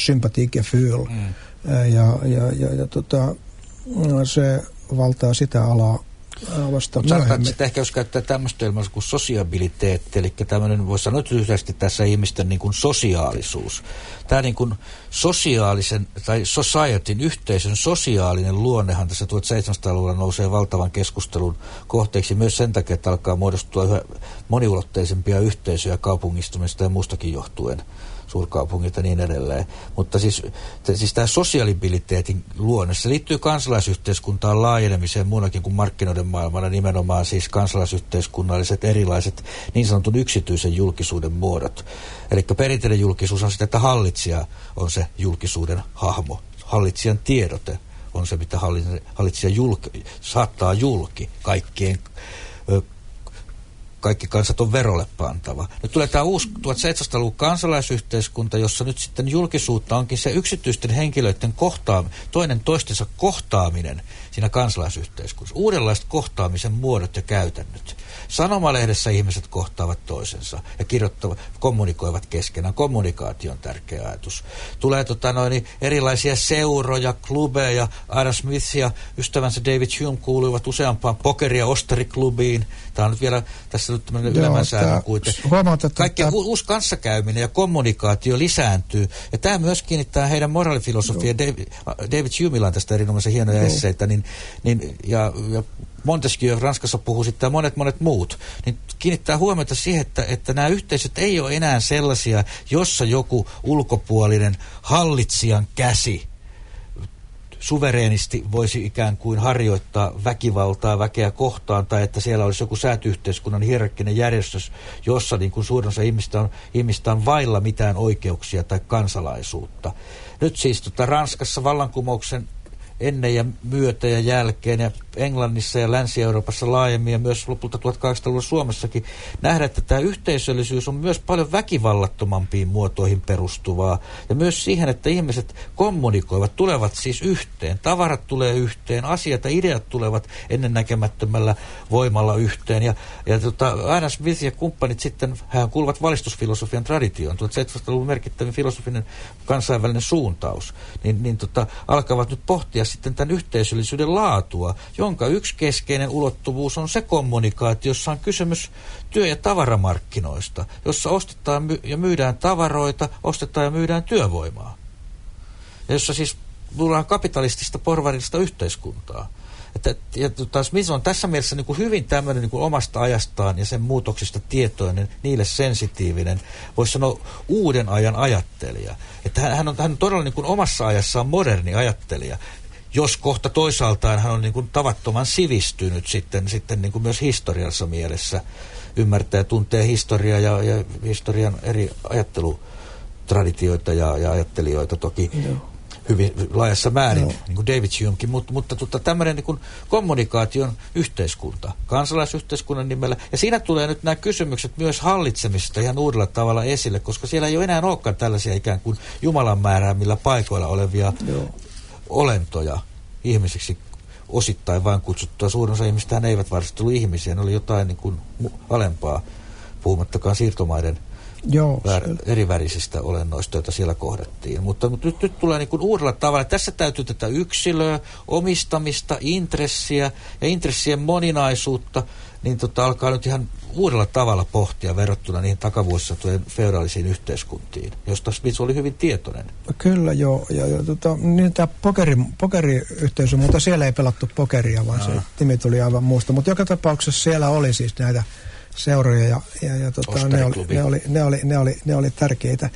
[SPEAKER 1] Sympathigefühl. Se valtaa sitä alaa vasta myöhemmin.
[SPEAKER 2] Sitten ehkä jos käyttää tämmöistä ilmaisua kuin sociabiliteetti, eli tämmöinen, voisi sanoa lyhyesti tässä ihmisten niin kuin sosiaalisuus. Tämä niin kuin sosiaalisen, tai societyn, yhteisön sosiaalinen luonnehan tässä 1700-luvulla nousee valtavan keskustelun kohteeksi myös sen takia, että alkaa muodostua yhä moniulotteisempia yhteisöjä kaupungistumista ja muustakin johtuen, suurkaupungit ja niin edelleen. Mutta siis tämä sosiaalibiliteetin luonne, se liittyy kansalaisyhteiskuntaan laajenemiseen muunakin kuin markkinoiden maailmana, nimenomaan siis kansalaisyhteiskunnalliset erilaiset niin sanotun yksityisen julkisuuden muodot. Eli perinteinen julkisuus on sitä, että hallitsija on se julkisuuden hahmo. Hallitsijan tiedote on se, mitä hallitsija saattaa julki kaikkien kaikki kansat on verolle pantava. Nyt tulee tämä uusi 1700-luvun kansalaisyhteiskunta, jossa nyt sitten julkisuutta onkin se yksityisten henkilöiden toinen toistensa kohtaaminen siinä kansalaisyhteiskunnassa. Uudenlaiset kohtaamisen muodot ja käytännöt. Sanomalehdessä ihmiset kohtaavat toisensa ja kommunikoivat keskenään. Kommunikaatio on tärkeä ajatus. Tulee erilaisia seuroja, klubeja. Adam Smith ja ystävänsä David Hume kuuluivat useampaan pokeri- ja ostariklubiin. Tämä on nyt vielä tässä nyt tämmöinen ylemmän kuitenkin. Kaikki uusi kanssakäyminen ja kommunikaatio lisääntyy. Ja tämä myös kiinnittää heidän moraalifilosofia. David Humella on tästä erinomaisen hienoja esseitä. Ja Montesquieu Ranskassa puhuu sitten ja monet muut, niin kiinnittää huomiota siihen, että nämä yhteisöt ei ole enää sellaisia, jossa joku ulkopuolinen hallitsijan käsi suvereenisti voisi ikään kuin harjoittaa väkivaltaa väkeä kohtaan, tai että siellä olisi joku sääty-yhteiskunnan hierarkkinen järjestys, jossa niin kuin suurin osa ihmistä on vailla mitään oikeuksia tai kansalaisuutta. Nyt siis Ranskassa vallankumouksen ennen ja myötä ja jälkeen ja Englannissa ja Länsi-Euroopassa laajemmin ja myös lopulta 1800-luvulla Suomessakin nähdä, että tämä yhteisöllisyys on myös paljon väkivallattomampiin muotoihin perustuvaa ja myös siihen, että ihmiset kommunikoivat, tulevat siis yhteen, tavarat tulee yhteen, asiat ja ideat tulevat ennennäkemättömällä voimalla yhteen ja Adam Smith ja kumppanit sitten, hän kuuluvat valistusfilosofian traditioon, 1700-luvun merkittävin filosofinen kansainvälinen suuntaus, niin alkavat nyt pohtia sitten tämän yhteisöllisyyden laatua, jonka yksi keskeinen ulottuvuus on se kommunikaatio, jossa on kysymys työ- ja tavaramarkkinoista, jossa ostetaan ja myydään tavaroita, ostetaan ja myydään työvoimaa. Ja jossa siis luodaan kapitalistista porvarillista yhteiskuntaa. Smith on tässä mielessä niin kuin hyvin tämmöinen niin kuin omasta ajastaan ja sen muutoksista tietoinen, niille sensitiivinen, voisi sanoa uuden ajan ajattelija. Että hän on todella niin kuin omassa ajassaan moderni ajattelija. Jos kohta toisaaltaan hän on niin kuin tavattoman sivistynyt sitten niin kuin myös historiassa mielessä, ymmärtää ja tuntee historiaa ja historian eri ajattelutraditioita ja ajattelijoita toki hyvin laajassa määrin, niin kuin David Humekin, mutta tämmöinen niin kuin kommunikaation yhteiskunta, kansalaisyhteiskunnan nimellä. Ja siinä tulee nyt nämä kysymykset myös hallitsemisesta ihan uudella tavalla esille, koska siellä ei ole enää olekaan tällaisia ikään kuin Jumalan määräämillä paikoilla olevia olentoja ihmisiksi osittain vain kutsuttua. Suurin osa ihmistä eivät varsinaisesti ollut ihmisiä, ne oli jotain niin kuin alempaa, puhumattakaan siirtomaiden erivärisistä olennoista, joita siellä kohdattiin. Mutta nyt tulee niin kuin uudella tavalla. Tässä täytyy tätä yksilöä, omistamista, intressiä ja intressien moninaisuutta, niin alkaa nyt ihan uudella tavalla pohtia verrattuna niihin takavuosissa feodaalisiin yhteiskuntiin, josta Smith oli hyvin tietoinen.
[SPEAKER 1] Kyllä joo, niin tämä pokeriyhteisö, mutta siellä ei pelattu pokeria, vaan se nimi tuli aivan muusta. Mutta joka tapauksessa siellä oli siis näitä seuroja ja ne oli tärkeitä.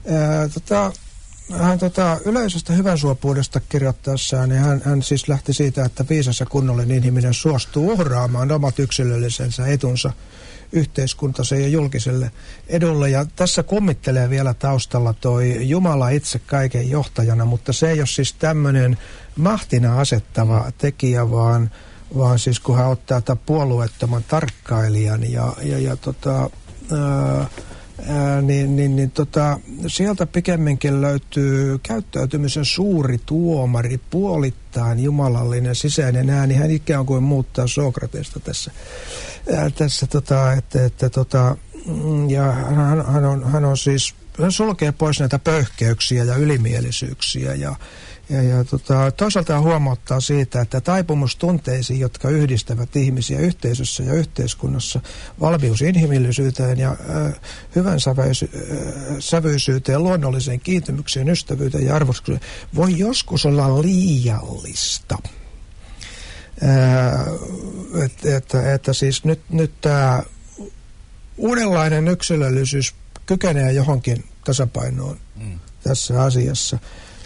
[SPEAKER 1] Hän yleisestä hyvänsuopuudesta kirjoittaessaan, niin hän siis lähti siitä, että viisas ja kunnollinen ihminen suostuu uhraamaan omat yksilöllisensä etunsa yhteiskuntansa ja julkiselle edulle. Ja tässä kummittelee vielä taustalla toi Jumala itse kaiken johtajana, mutta se ei ole siis tämmöinen mahtina asettava tekijä, vaan siis kun hän ottaa tämän puolueettoman tarkkailijan sieltä pikemminkin löytyy käyttäytymisen suuri tuomari, puolittain jumalallinen sisäinen ääni. Hän ikään kuin muuttaa Sokratesta tässä ja hän on siis, hän sulkee pois näitä pöyhkeyksiä ja ylimielisyyksiä Toisaalta huomauttaa siitä, että taipumus tunteisiin, jotka yhdistävät ihmisiä yhteisössä ja yhteiskunnassa, valmius inhimillisyyteen ja hyvän sävyisyyteen, luonnolliseen kiintymykseen, ystävyyteen ja arvostukseen, voi joskus olla liiallista. Että siis nyt tämä uudenlainen yksilöllisyys kykenee johonkin tasapainoon tässä asiassa.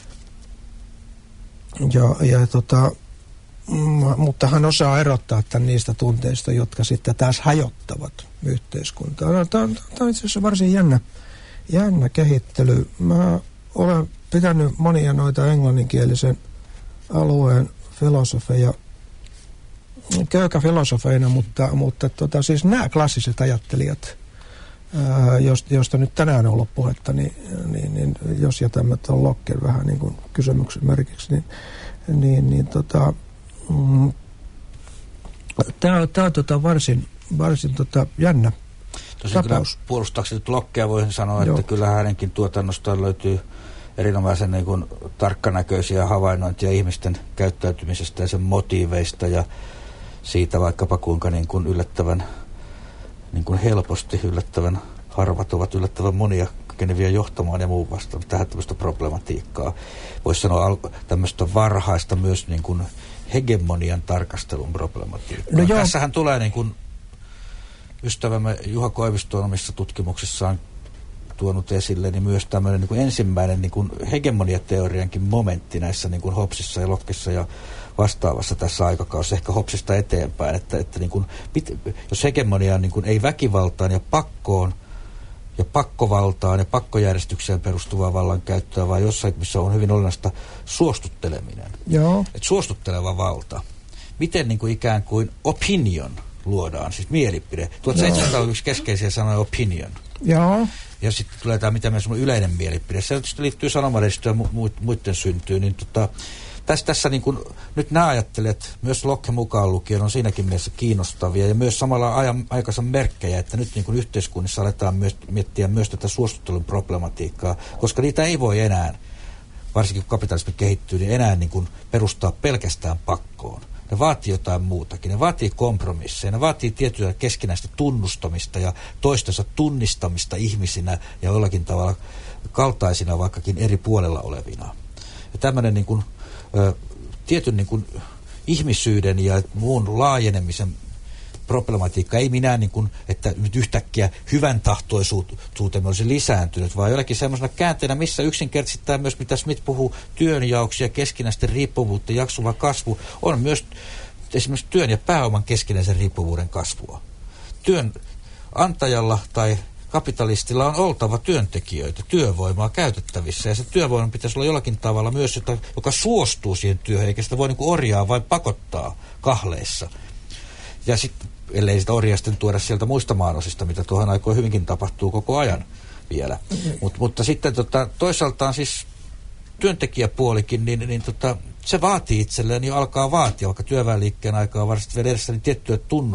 [SPEAKER 1] Mutta hän osaa erottaa tämän niistä tunteista, jotka sitten taas hajottavat yhteiskuntaa. Tämä on itse asiassa varsin jännä kehittely. Mä olen pitänyt monia noita englanninkielisen alueen filosofeja köykäfilosofeina, mutta siis nämä klassiset ajattelijat, josta nyt tänään on ollut puhetta, niin jos jätämme tuon Locken vähän niin kuin kysymyksen merkiksi, tämä on varsin jännä tapaus.
[SPEAKER 2] Puolustaakseni nyt Lockea voisin sanoa, että kyllä hänenkin tuotannostaan löytyy erinomaisen niin kuin tarkkanäköisiä havainnointia ihmisten käyttäytymisestä ja sen motiiveista ja siitä vaikkapa kuinka niin kuin yllättävän niin kuin helposti, yllättävän harvat ovat yllättävän monia kykeneviä johtamaan ja muun vastaan tähän tämmöistä problematiikkaa. Voisi sanoa tämmöistä varhaista myös niin kuin hegemonian tarkastelun problematiikkaa. No tässähän tulee niin kuin ystävämme Juha Koivisto on omissa tutkimuksissaan tuonut esille, niin myös tämmöinen niin kuin ensimmäinen niin kuin hegemoniateoriankin momentti näissä niin kuin Hobbesissa ja Lockessa ja vastaavassa tässä aikakaudessa, ehkä Hobbesista eteenpäin, että niin kuin, jos hegemonia on niin kuin ei väkivaltaan ja pakkoon ja pakkovaltaan ja pakkojärjestykseen perustuvaa vallankäyttöä, vaan jossain, missä on hyvin olennaista suostutteleminen.
[SPEAKER 1] Joo.
[SPEAKER 2] Että suostutteleva valta. Miten niin kuin ikään kuin opinion luodaan, siis mielipide. 1700 on yksi keskeisiä sanoja opinion.
[SPEAKER 1] Joo.
[SPEAKER 2] Ja sitten tulee tämä, mitä me semmoinen yleinen mielipide. Se tietysti liittyy sanomalehdistöön ja muiden syntyyn, niin tässä niin kuin, nyt nämä ajattelijat, myös Locke mukaan lukien, on siinäkin mielessä kiinnostavia ja myös samalla aikansa merkkejä, että nyt niin kuin yhteiskunnissa aletaan miettiä myös tätä suostuttelun problematiikkaa, koska niitä ei voi enää, varsinkin kun kapitalismi kehittyy, niin enää niin kuin perustaa pelkästään pakkoon. Ne vaatii jotain muutakin, ne vaatii kompromisseja, ne vaatii tiettyä keskinäistä tunnustamista ja toistensa tunnistamista ihmisinä ja jollakin tavalla kaltaisina vaikkakin eri puolella olevina. Ja tämmöinen niin kuin tietyn niin kuin ihmisyyden ja muun laajenemisen problematiikka ei minä niin kuin, että nyt yhtäkkiä hyvän tahtoisuutemme olisi lisääntynyt, vaan jollakin semmoisena käänteenä, missä yksinkertaisesti tämä myös, mitä Smith puhuu, työnjaoksia, keskinäistä riippuvuutta, jaksuva kasvu, on myös esimerkiksi työn ja pääoman keskinäisen riippuvuuden kasvua. Työnantajalla tai kapitalistilla on oltava työntekijöitä, työvoimaa käytettävissä, ja se työvoima pitäisi olla jollakin tavalla myös, joka suostuu siihen työhön, eikä sitä voi niin kuin orjaa vain pakottaa kahleissa. Ja sitten, ellei sitä orjaa sitten tuoda sieltä muista maanosista, mitä tuohon aikoin hyvinkin tapahtuu koko ajan vielä. Mutta sitten toisaaltaan siis työntekijäpuolikin, niin se vaatii itselleen, niin alkaa vaatia, vaikka työväenliikkeen aikaa varsinkin vielä edessä, niin tiettyä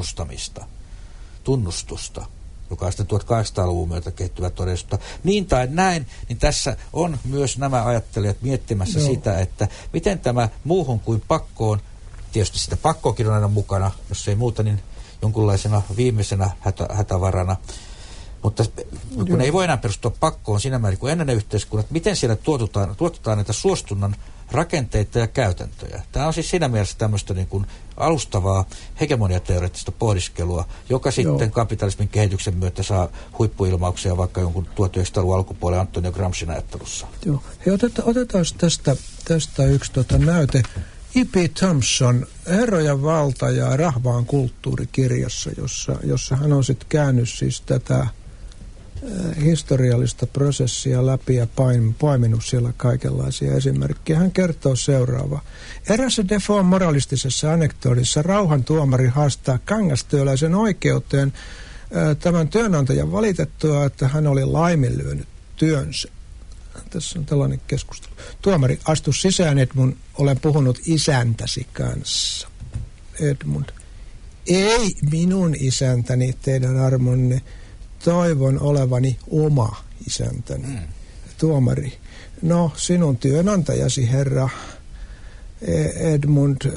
[SPEAKER 2] tunnustusta, joka on sitten 1800-luvun myötä kehittyvä todellisuutta. Niin tai näin, niin tässä on myös nämä ajattelijat miettimässä sitä, että miten tämä muuhun kuin pakkoon, tietysti sitä pakkoakin on aina mukana, jos ei muuta, niin jonkunlaisena viimeisenä hätävarana. Mutta kun ei voi enää perustua pakkoon siinä määrin kuin ennen yhteiskunnat, miten siellä tuotetaan näitä suostunnan rakenteita ja käytäntöjä. Tämä on siis siinä mielessä tämmöistä niin kuin alustavaa hegemoniateoreettista pohdiskelua, joka sitten kapitalismin kehityksen myötä saa huippuilmauksia vaikka jonkun 1900-luvun alkupuolen Antonio Gramsciin ajattelussa.
[SPEAKER 1] Joo. Hei, otetaan tästä yksi näyte. E.P. Thompson, Herro ja valta ja rahvaan kulttuurikirjassa, jossa hän on sitten käynyt siis tätä historiallista prosessia läpi ja poiminut siellä kaikenlaisia esimerkkejä. Hän kertoo seuraavaa. Erässä Defoen moralistisessa anekdootissa rauhantuomari haastaa kangastyöläisen oikeuteen tämän työnantajan valitettua, että hän oli laiminlyönyt työnsä. Tässä on tällainen keskustelu. Tuomari, astu sisään, Edmund. Olen puhunut isäntäsi kanssa. Edmund. Ei minun isäntäni, teidän armonne. Toivon olevani oma isäntäni. tuomari. No, sinun työnantajasi, herra Edmund,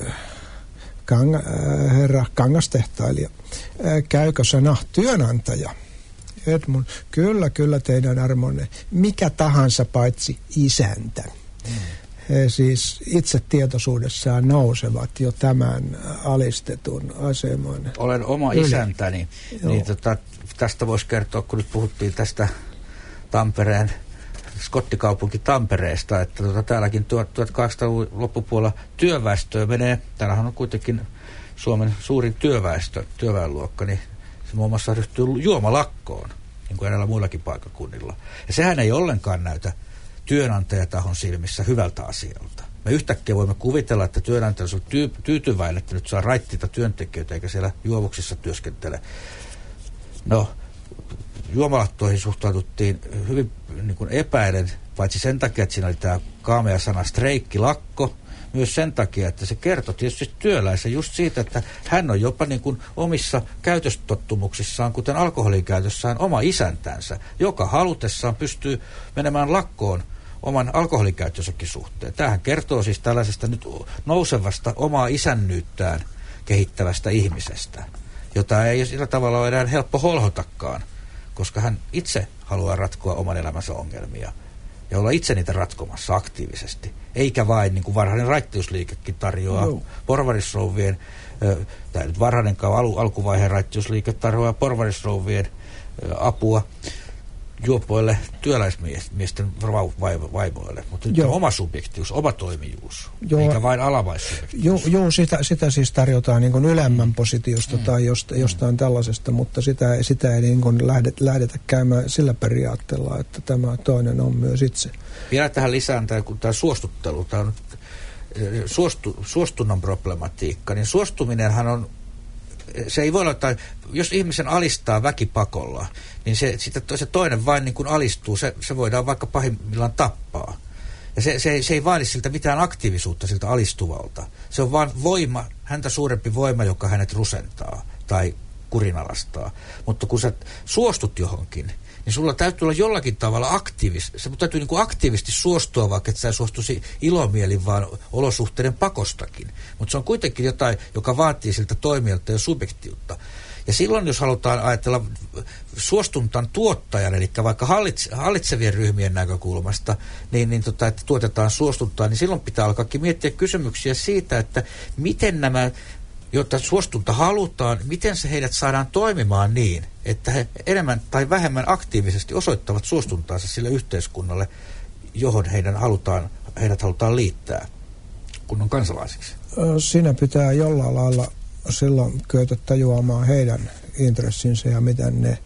[SPEAKER 1] herra kangastehtailija. Käykö sana työnantaja? Edmund, kyllä teidän armonne. Mikä tahansa paitsi isäntä. He siis itse tietoisuudessaan nousevat jo tämän alistetun aseman.
[SPEAKER 2] Olen oma isäntäni. Niin tästä voisi kertoa, kun nyt puhuttiin tästä Tampereen, skottikaupunki Tampereesta, että täälläkin 1800-luvun loppupuolella työväestöä menee. Täällähän on kuitenkin Suomen suurin työväenluokka, niin se muun muassa ryhtyy juomalakkoon, niin kuin edellä muillakin paikkakunnilla. Ja sehän ei ollenkaan näytä työnantajatahon silmissä hyvältä asialta. Me yhtäkkiä voimme kuvitella, että työnantaja on tyytyväinen, että nyt saa raittiita työntekijöitä, eikä siellä juovuksissa työskentele. No, juomalattoihin suhtauduttiin hyvin niin kuin epäilen, paitsi sen takia, että siinä oli tämä kaamea sana streikkilakko, myös sen takia, että se kertoi tietysti työläisen just siitä, että hän on jopa niin kuin omissa käytöstottumuksissaan, kuten alkoholin käytössään, oma isäntänsä, joka halutessaan pystyy menemään lakkoon oman alkoholikäyttössäkin suhteen. Tämähän kertoo siis tällaisesta nyt nousevasta omaa isännyyttään kehittävästä ihmisestä, jota ei sillä tavalla ole enää helppo holhotakaan, koska hän itse haluaa ratkoa oman elämänsä ongelmia ja olla itse niitä ratkomassa aktiivisesti. Eikä vain niin kuin varhainen raittiusliikekin tarjoaa porvarisrouvien, tai nyt varhainenkaan alkuvaiheen raittiusliike tarjoaa porvarisrouvien apua juopoille työläismiesten vaimoille, mutta nyt on oma subjektius, oma toimijuus, eikä vain alavaissubjektius.
[SPEAKER 1] Joo, sitä siis tarjotaan niin kuin ylemmän positiosta tai jostain tällaisesta, mutta sitä ei niin kuin lähdetä käymään sillä periaatteella, että tämä toinen on myös itse.
[SPEAKER 2] Vielä tähän lisään tämä suostuttelu, tämä on suostunnan problematiikka, niin suostuminenhan on, se ei voi olla, että jos ihmisen alistaa väkipakolla, niin se toinen vain niin kuin alistuu, se voidaan vaikka pahimmillaan tappaa. Ja se ei vaadi siltä mitään aktiivisuutta siltä alistuvalta. Se on vain voima, häntä suurempi voima, joka hänet rusentaa tai kurinalaistaa. Mutta kun sä suostut johonkin, niin sulla täytyy olla jollakin tavalla aktiivisesti, se täytyy niin kuin aktiivisesti suostua, vaikka et sä suostuisi ilomielin, vaan olosuhteiden pakostakin. Mutta se on kuitenkin jotain, joka vaatii siltä toimijalta ja subjektiutta. Ja silloin, jos halutaan ajatella suostuntan tuottajan, eli vaikka hallitsevien ryhmien näkökulmasta, että tuotetaan suostuntaa, niin silloin pitää alkaakin miettiä kysymyksiä siitä, että miten nämä, jotta suostunta halutaan, miten se heidät saadaan toimimaan niin, että he enemmän tai vähemmän aktiivisesti osoittavat suostuntaansa sille yhteiskunnalle, johon heidät halutaan liittää kunnon kansalaisiksi. Siinä
[SPEAKER 1] pitää jollain lailla silloin kyetä tajuamaan heidän intressinsä ja miten ne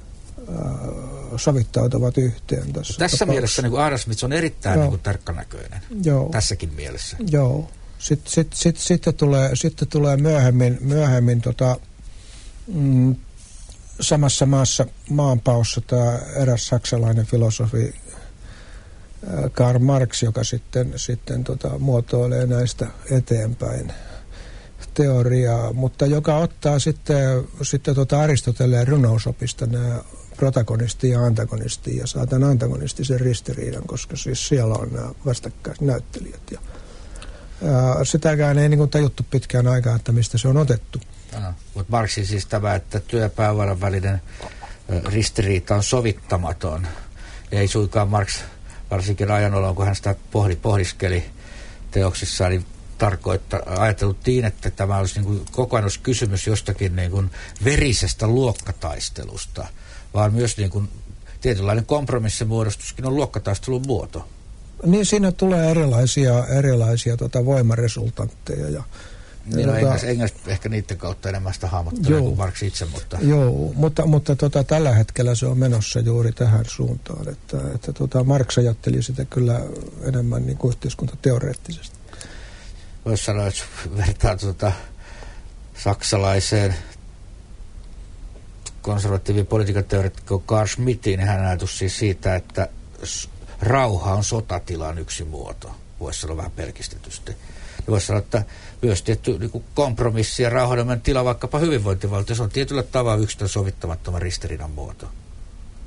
[SPEAKER 1] sovittautuvat yhteen tässä
[SPEAKER 2] tapauksessa. Mielessä niin Adam Smith on erittäin niin kuin tarkkanäköinen.
[SPEAKER 1] Joo.
[SPEAKER 2] Tässäkin mielessä.
[SPEAKER 1] Joo. Sitten tulee myöhemmin samassa maanpaossa tämä eräs saksalainen filosofi Karl Marx, joka sitten muotoilee näistä eteenpäin teoriaa, mutta joka ottaa sitten Aristoteleen runousopista nämä protagonisti ja antagonisti ja saa tämän antagonistisen ristiriidan, koska siis siellä on nämä vastakkaisnäyttelijät. Ja sitäkään ei niin tajuttu pitkään aikaa, että mistä se on otettu.
[SPEAKER 2] Mutta Marxin siis tämä, että työ- ja päävaran välinen ristiriita on sovittamaton. Ei suinkaan Marx, varsinkin ajanolon, kun hän sitä pohdiskeli teoksissaan, niin ajatellut niin, että tämä olisi niin kuin kokonaisuuskysymys jostakin niin kuin verisestä luokkataistelusta, vaan myös niin kuin tietynlainen kompromissimuodostuskin on luokkataistelun muoto.
[SPEAKER 1] Niin siinä tulee erilaisia voimaresultantteja. Ja
[SPEAKER 2] Engels ehkä niiden kautta enemmän sitä hahmottelee kuin Marx itse.
[SPEAKER 1] Joo, mutta tällä hetkellä se on menossa juuri tähän suuntaan, että Marx ajatteli sitä kyllä enemmän niin kuin yhteiskuntateoreettisesti.
[SPEAKER 2] Voisi sanoa, että vertaan saksalaiseen konservatiivin politiikan teoreetikko Carl Schmittiin, niin hän ajatus siis siitä, että rauha on sotatilan yksi muoto. Voisi sanoa vähän pelkistetysti. Ja voisi sanoa, että myös tietty niin kompromissi ja rauhanomainen tila vaikkapa hyvinvointivaltio, se on tietyllä tavalla yksityinen sovittamattoman ristiriidan muoto.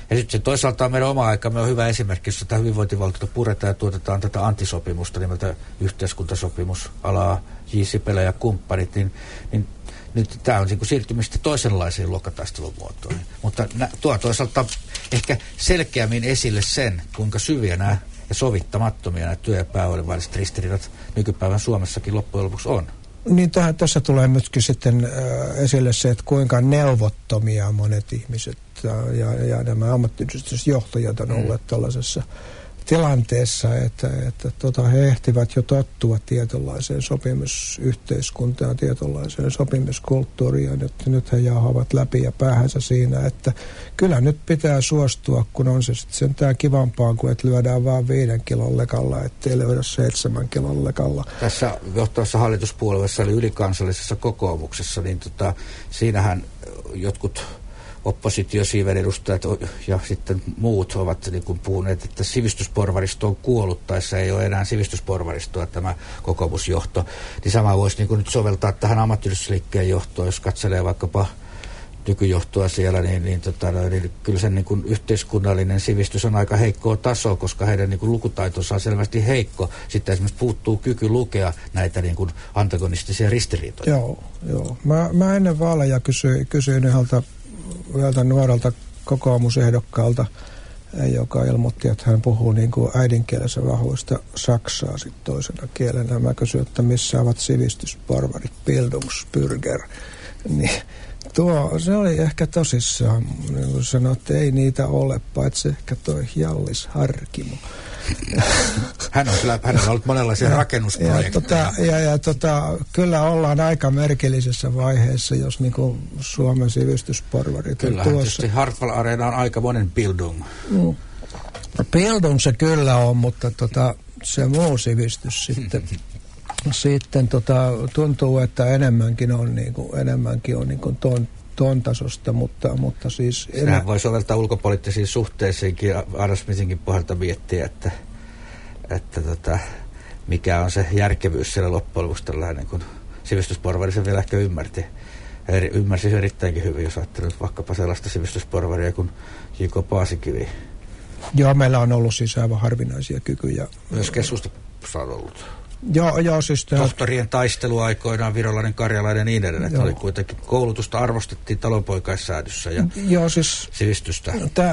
[SPEAKER 2] Ja sitten toisaalta on meidän oma aikamme on hyvä esimerkki, jossa tämä hyvinvointivaltiota puretaan ja tuotetaan tätä antisopimusta, nimeltä yhteiskuntasopimus, alaa J. Sipilä ja kumppanit, niin nyt tämä on siirtymistä toisenlaisiin luokkataistelumuotoihin. Mutta tuo toisaalta ehkä selkeämmin esille sen, kuinka syviä nämä ja sovittamattomia nämä työ- ja pääoiden väliset ristiriidat nykypäivän Suomessakin loppujen lopuksi on.
[SPEAKER 1] Niin tässä tulee myöskin sitten esille se, että kuinka neuvottomia monet ihmiset ja nämä ammattiyhdistysjohtajat on olleet tällaisessa tilanteessa, että he ehtivät jo tottua tietynlaiseen sopimusyhteiskuntaan, tietynlaiseen sopimuskulttuuriin, ja nyt he jauhavat läpi ja päähänsä siinä, että kyllä nyt pitää suostua, kun on se sitten sentään kivampaa, kuin että lyödään vaan 5 kilon lekalla, ettei löydä 7 kilon lekalla.
[SPEAKER 2] Tässä johtavassa hallituspuolueessa eli ylikansallisessa kokoomuksessa, niin siinähän jotkut oppositiosiiven edustajat ja sitten muut ovat niin kuin puhuneet, että sivistysporvaristo on kuollut, tai se ei ole enää sivistysporvaristoa tämä kokoomusjohto. Niin sama voisi niin kuin nyt soveltaa tähän ammattiyhdistysliikkeen johtoon, jos katselee vaikkapa nykyjohtoa siellä, niin kyllä sen niin kuin yhteiskunnallinen sivistys on aika heikkoa tasoa, koska heidän niin kuin lukutaitonsa on selvästi heikko. Sitten esimerkiksi puuttuu kyky lukea näitä niin kuin antagonistisia ristiriitoja.
[SPEAKER 1] Joo. Mä ennen vaaleja kysyin yhdeltä nuorelta kokoomusehdokkaalta, joka ilmoitti, että hän puhuu niin kuin äidinkielensä vahvoista saksaa sit toisena kielenä. Mä kysyin, että missä ovat sivistysporvarit, Bildungsbürger. Niin se oli ehkä tosissaan, niin kuin sanoi, että ei niitä ole, paitsi ehkä toi Hjallis Harkimo.
[SPEAKER 2] Hän on ollut monenlaisia rakennusprojekteja.
[SPEAKER 1] Kyllä ollaan aika merkillisessä vaiheessa, jos niinku Suomen sivistysporvarit
[SPEAKER 2] kyllä,
[SPEAKER 1] on tuossa.
[SPEAKER 2] Tietysti Hartwall-areena on aika monen Bildung.
[SPEAKER 1] Bildung se kyllä on, mutta se muu sivistys sitten tuntuu, että enemmänkin on ton tasosta, mutta siis...
[SPEAKER 2] Sehän voi soveltaa ulkopoliittisiin suhteisiinkin ja Adam Smithinkin pohjalta miettiä, että mikä on se järkevyys siellä loppujen lopuksi tällainen, kun sivistysporvari sen vielä ehkä ymmärsi se erittäinkin hyvin, jos ajattelee vaikkapa sellaista sivistysporvaria kuin J.K. Paasikivi.
[SPEAKER 1] Joo, meillä on ollut siis aivan harvinaisia kykyjä.
[SPEAKER 2] Myös keskustassa on ollut.
[SPEAKER 1] Joo, siis
[SPEAKER 2] tohtorien taisteluaikoinaan, virolainen, karjalainen ja niin edelleen. Oli kuitenkin koulutusta arvostettiin talonpoikaissäädyssä ja sivistystä.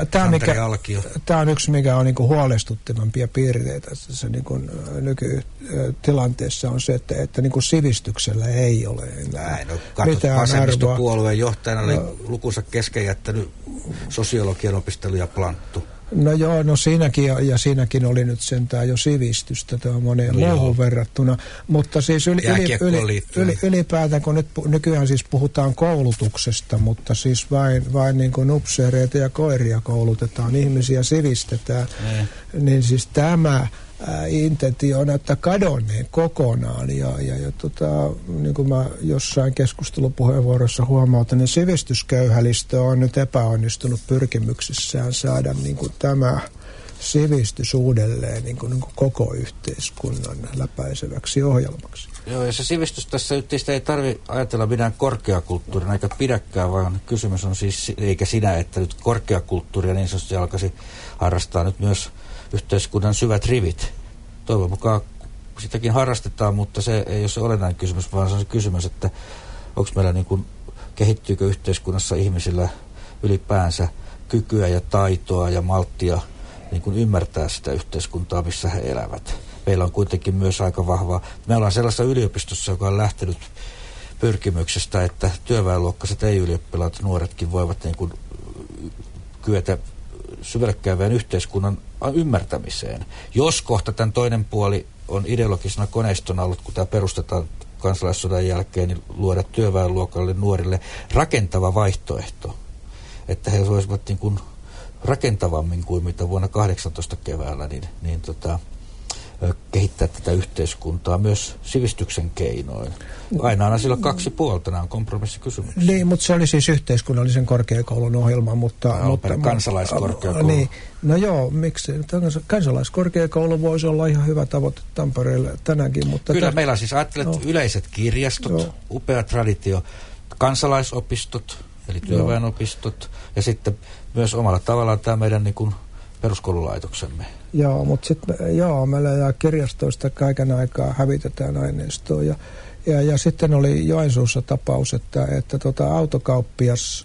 [SPEAKER 1] Tämä on yksi, mikä on niinku huolestuttavampia piirteitä se niinku nykytilanteessa on se, että niinku sivistyksellä ei ole enää mitään
[SPEAKER 2] vasemmistopuolueen johtajana oli lukunsa kesken jättänyt sosiologian opiskelu ja planttu.
[SPEAKER 1] No joo, siinäkin oli nyt sentään jo sivistystä moneen muuhun verrattuna, mutta siis ylipäätään, kun nyt nykyään siis puhutaan koulutuksesta, mutta siis vain niin kuin upseereita ja koiria koulutetaan, ihmisiä sivistetään, niin siis tämä intentio on näyttää kadonneen kokonaan ja niin kuin mä jossain keskustelupuheenvuorossa huomautan, niin sivistysköyhälistö on nyt epäonnistunut pyrkimyksissään saada niin kuin tämä sivistys uudelleen niin kuin koko yhteiskunnan läpäiseväksi ohjelmaksi.
[SPEAKER 2] Joo, ja se sivistys tässä yhteistä ei tarvitse ajatella mitään korkeakulttuurina eikä pidäkään, vaan kysymys on siis, eikä sinä, että nyt korkeakulttuuria niin sanotusti alkaisi harrastaa nyt myös yhteiskunnan syvät rivit. Toivon mukaan sitäkin harrastetaan, mutta se ei ole se olennainen kysymys, vaan se on se kysymys, että onko meillä niin kuin, kehittyykö yhteiskunnassa ihmisillä ylipäänsä kykyä ja taitoa ja malttia niin kuin ymmärtää sitä yhteiskuntaa, missä he elävät. Meillä on kuitenkin myös aika vahvaa. Me ollaan sellaisessa yliopistossa, joka on lähtenyt pyrkimyksestä, että työväenluokkaiset ei-ylioppilaat nuoretkin voivat niin kuin kyetä syvälle käyvään yhteiskunnan ymmärtämiseen. Jos kohta tämän toinen puoli on ideologisena koneistona ollut, kun tämä perustetaan kansalaissodan jälkeen, niin luoda työväenluokalle nuorille rakentava vaihtoehto, että he voisivat niin kuin rakentavammin kuin mitä vuonna 18 keväällä kehittää tätä yhteiskuntaa myös sivistyksen keinoin. Aina on sillä 2 puolta, nämä on kompromissikysymyksiä.
[SPEAKER 1] Niin, mutta se oli siis yhteiskunnallisen korkeakoulun ohjelma, mutta
[SPEAKER 2] kansalaiskorkeakoulu.
[SPEAKER 1] Niin, no joo, miksi? Kansalaiskorkeakoulu voisi olla ihan hyvä tavoite Tampereelle tänäänkin, mutta...
[SPEAKER 2] Kyllä, meillä on siis ajattelet yleiset kirjastot, upea traditio, kansalaisopistot, eli työväenopistot, ja sitten myös omalla tavallaan tämä meidän niin kuin peruskoululaitoksemme.
[SPEAKER 1] Joo, mutta sitten meillä ja kirjastoista kaiken aikaa hävitetään aineistoa. Ja sitten oli Joensuussa tapaus, että autokauppias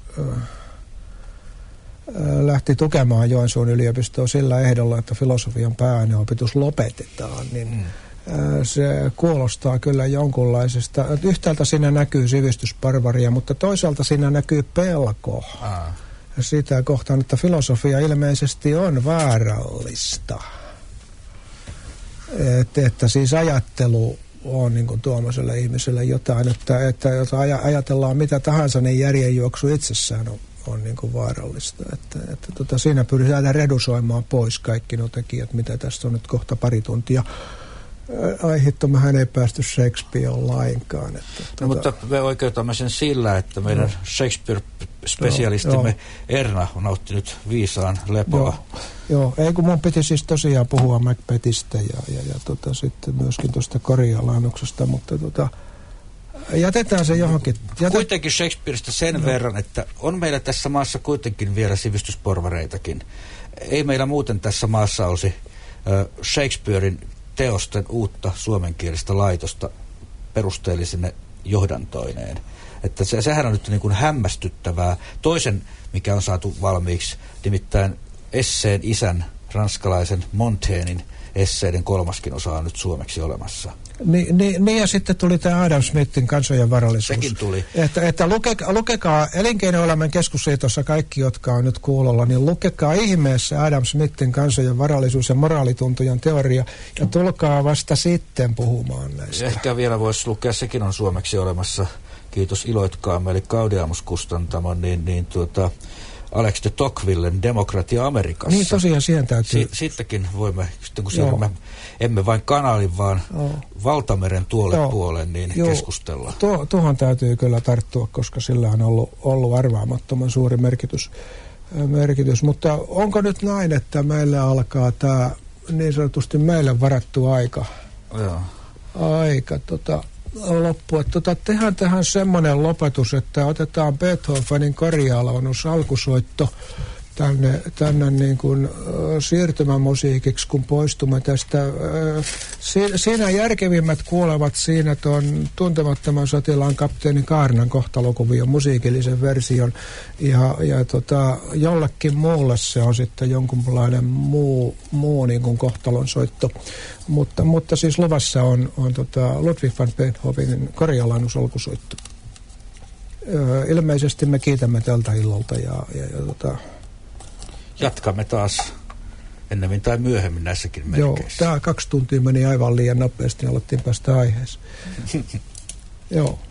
[SPEAKER 1] lähti tukemaan Joensuun yliopistoa sillä ehdolla, että filosofian pääaineopetus lopetetaan, niin se kuulostaa kyllä jonkunlaisesta. Yhtäältä siinä näkyy sivistysparvaria, mutta toisaalta siinä näkyy pelko sitä kohtaan, että filosofia ilmeisesti on vaarallista. Että siis ajattelu on niin kuin tuollaiselle ihmiselle jotain, että jos ajatellaan mitä tahansa, niin järjenjuoksu itsessään on niin kuin vaarallista. Että siinä pyritään redusoimaan pois kaikki nuo tekijät, mitä tästä on nyt kohta pari tuntia. Ai hitto, mehän ei päästy Shakespeareen lainkaan.
[SPEAKER 2] Mutta me oikeutamme sen sillä, että meidän Shakespeare-spesialistimme Erna on nauttinut viisaan lepoa.
[SPEAKER 1] Joo, ei kun mun piti siis tosiaan puhua Macbethistä ja sitten myöskin tuosta Coriolannuksesta, mutta jätetään se johonkin.
[SPEAKER 2] Kuitenkin Shakespeareista sen verran, että on meillä tässä maassa kuitenkin vielä sivistysporvareitakin. Ei meillä muuten tässä maassa olisi Shakespearein teosten uutta suomenkielistä laitosta perusteellisine johdantoineen. Että sehän on nyt niin kuin hämmästyttävää. Toisen, mikä on saatu valmiiksi, nimittäin esseen isän, ranskalaisen Montaignen esseiden 3. osa on nyt suomeksi olemassa.
[SPEAKER 1] Niin ja sitten tuli tämä Adam Smithin Kansojen varallisuus.
[SPEAKER 2] Sekin tuli.
[SPEAKER 1] Että lukekaa Elinkeinoelämän keskusliitossa kaikki, jotka on nyt kuulolla, niin lukekaa ihmeessä Adam Smithin Kansojen varallisuus ja moraalituntojen teoria ja tulkaa vasta sitten puhumaan näistä.
[SPEAKER 2] Ehkä vielä voisi lukea, sekin on suomeksi olemassa. Kiitos iloitkaamme, eli Gaudeamus-kustantamon, Alex de Tocquevillen Demokratia Amerikassa.
[SPEAKER 1] Niin tosiaan siihen täytyy.
[SPEAKER 2] Sittenkin voimme, sitten kun siirrymme, emme vain kanaalin, vaan valtameren tuolle puolen, niin keskustella.
[SPEAKER 1] Tuohon täytyy kyllä tarttua, koska sillä on ollut arvaamattoman suuri merkitys. Mutta onko nyt näin, että meillä alkaa tämä niin sanotusti meille varattu aika loppu. Tehdään tähän semmoinen lopetus, että otetaan Beethovenin Coriolanus alkusoitto tänne niin kuin siirtymämusiikiksi, kun poistumme tästä. Siinä järkevimmät kuulevat siinä tuon tuntemattoman sotilaan kapteeni Kaarnan kohtalokuvion musiikillisen version ja jollekin muulle se on sitten jonkunlainen muu niin kuin kohtalonsoitto. Mutta siis luvassa on Ludwig van Beethovenin Coriolanus alkusoitto. Ilmeisesti me kiitämme tältä illalta ja
[SPEAKER 2] jatkamme taas ennemmin tai myöhemmin näissäkin merkeissä.
[SPEAKER 1] Joo, tämä 2 tuntia meni aivan liian nopeasti, alettiin päästä aiheeseen. Joo.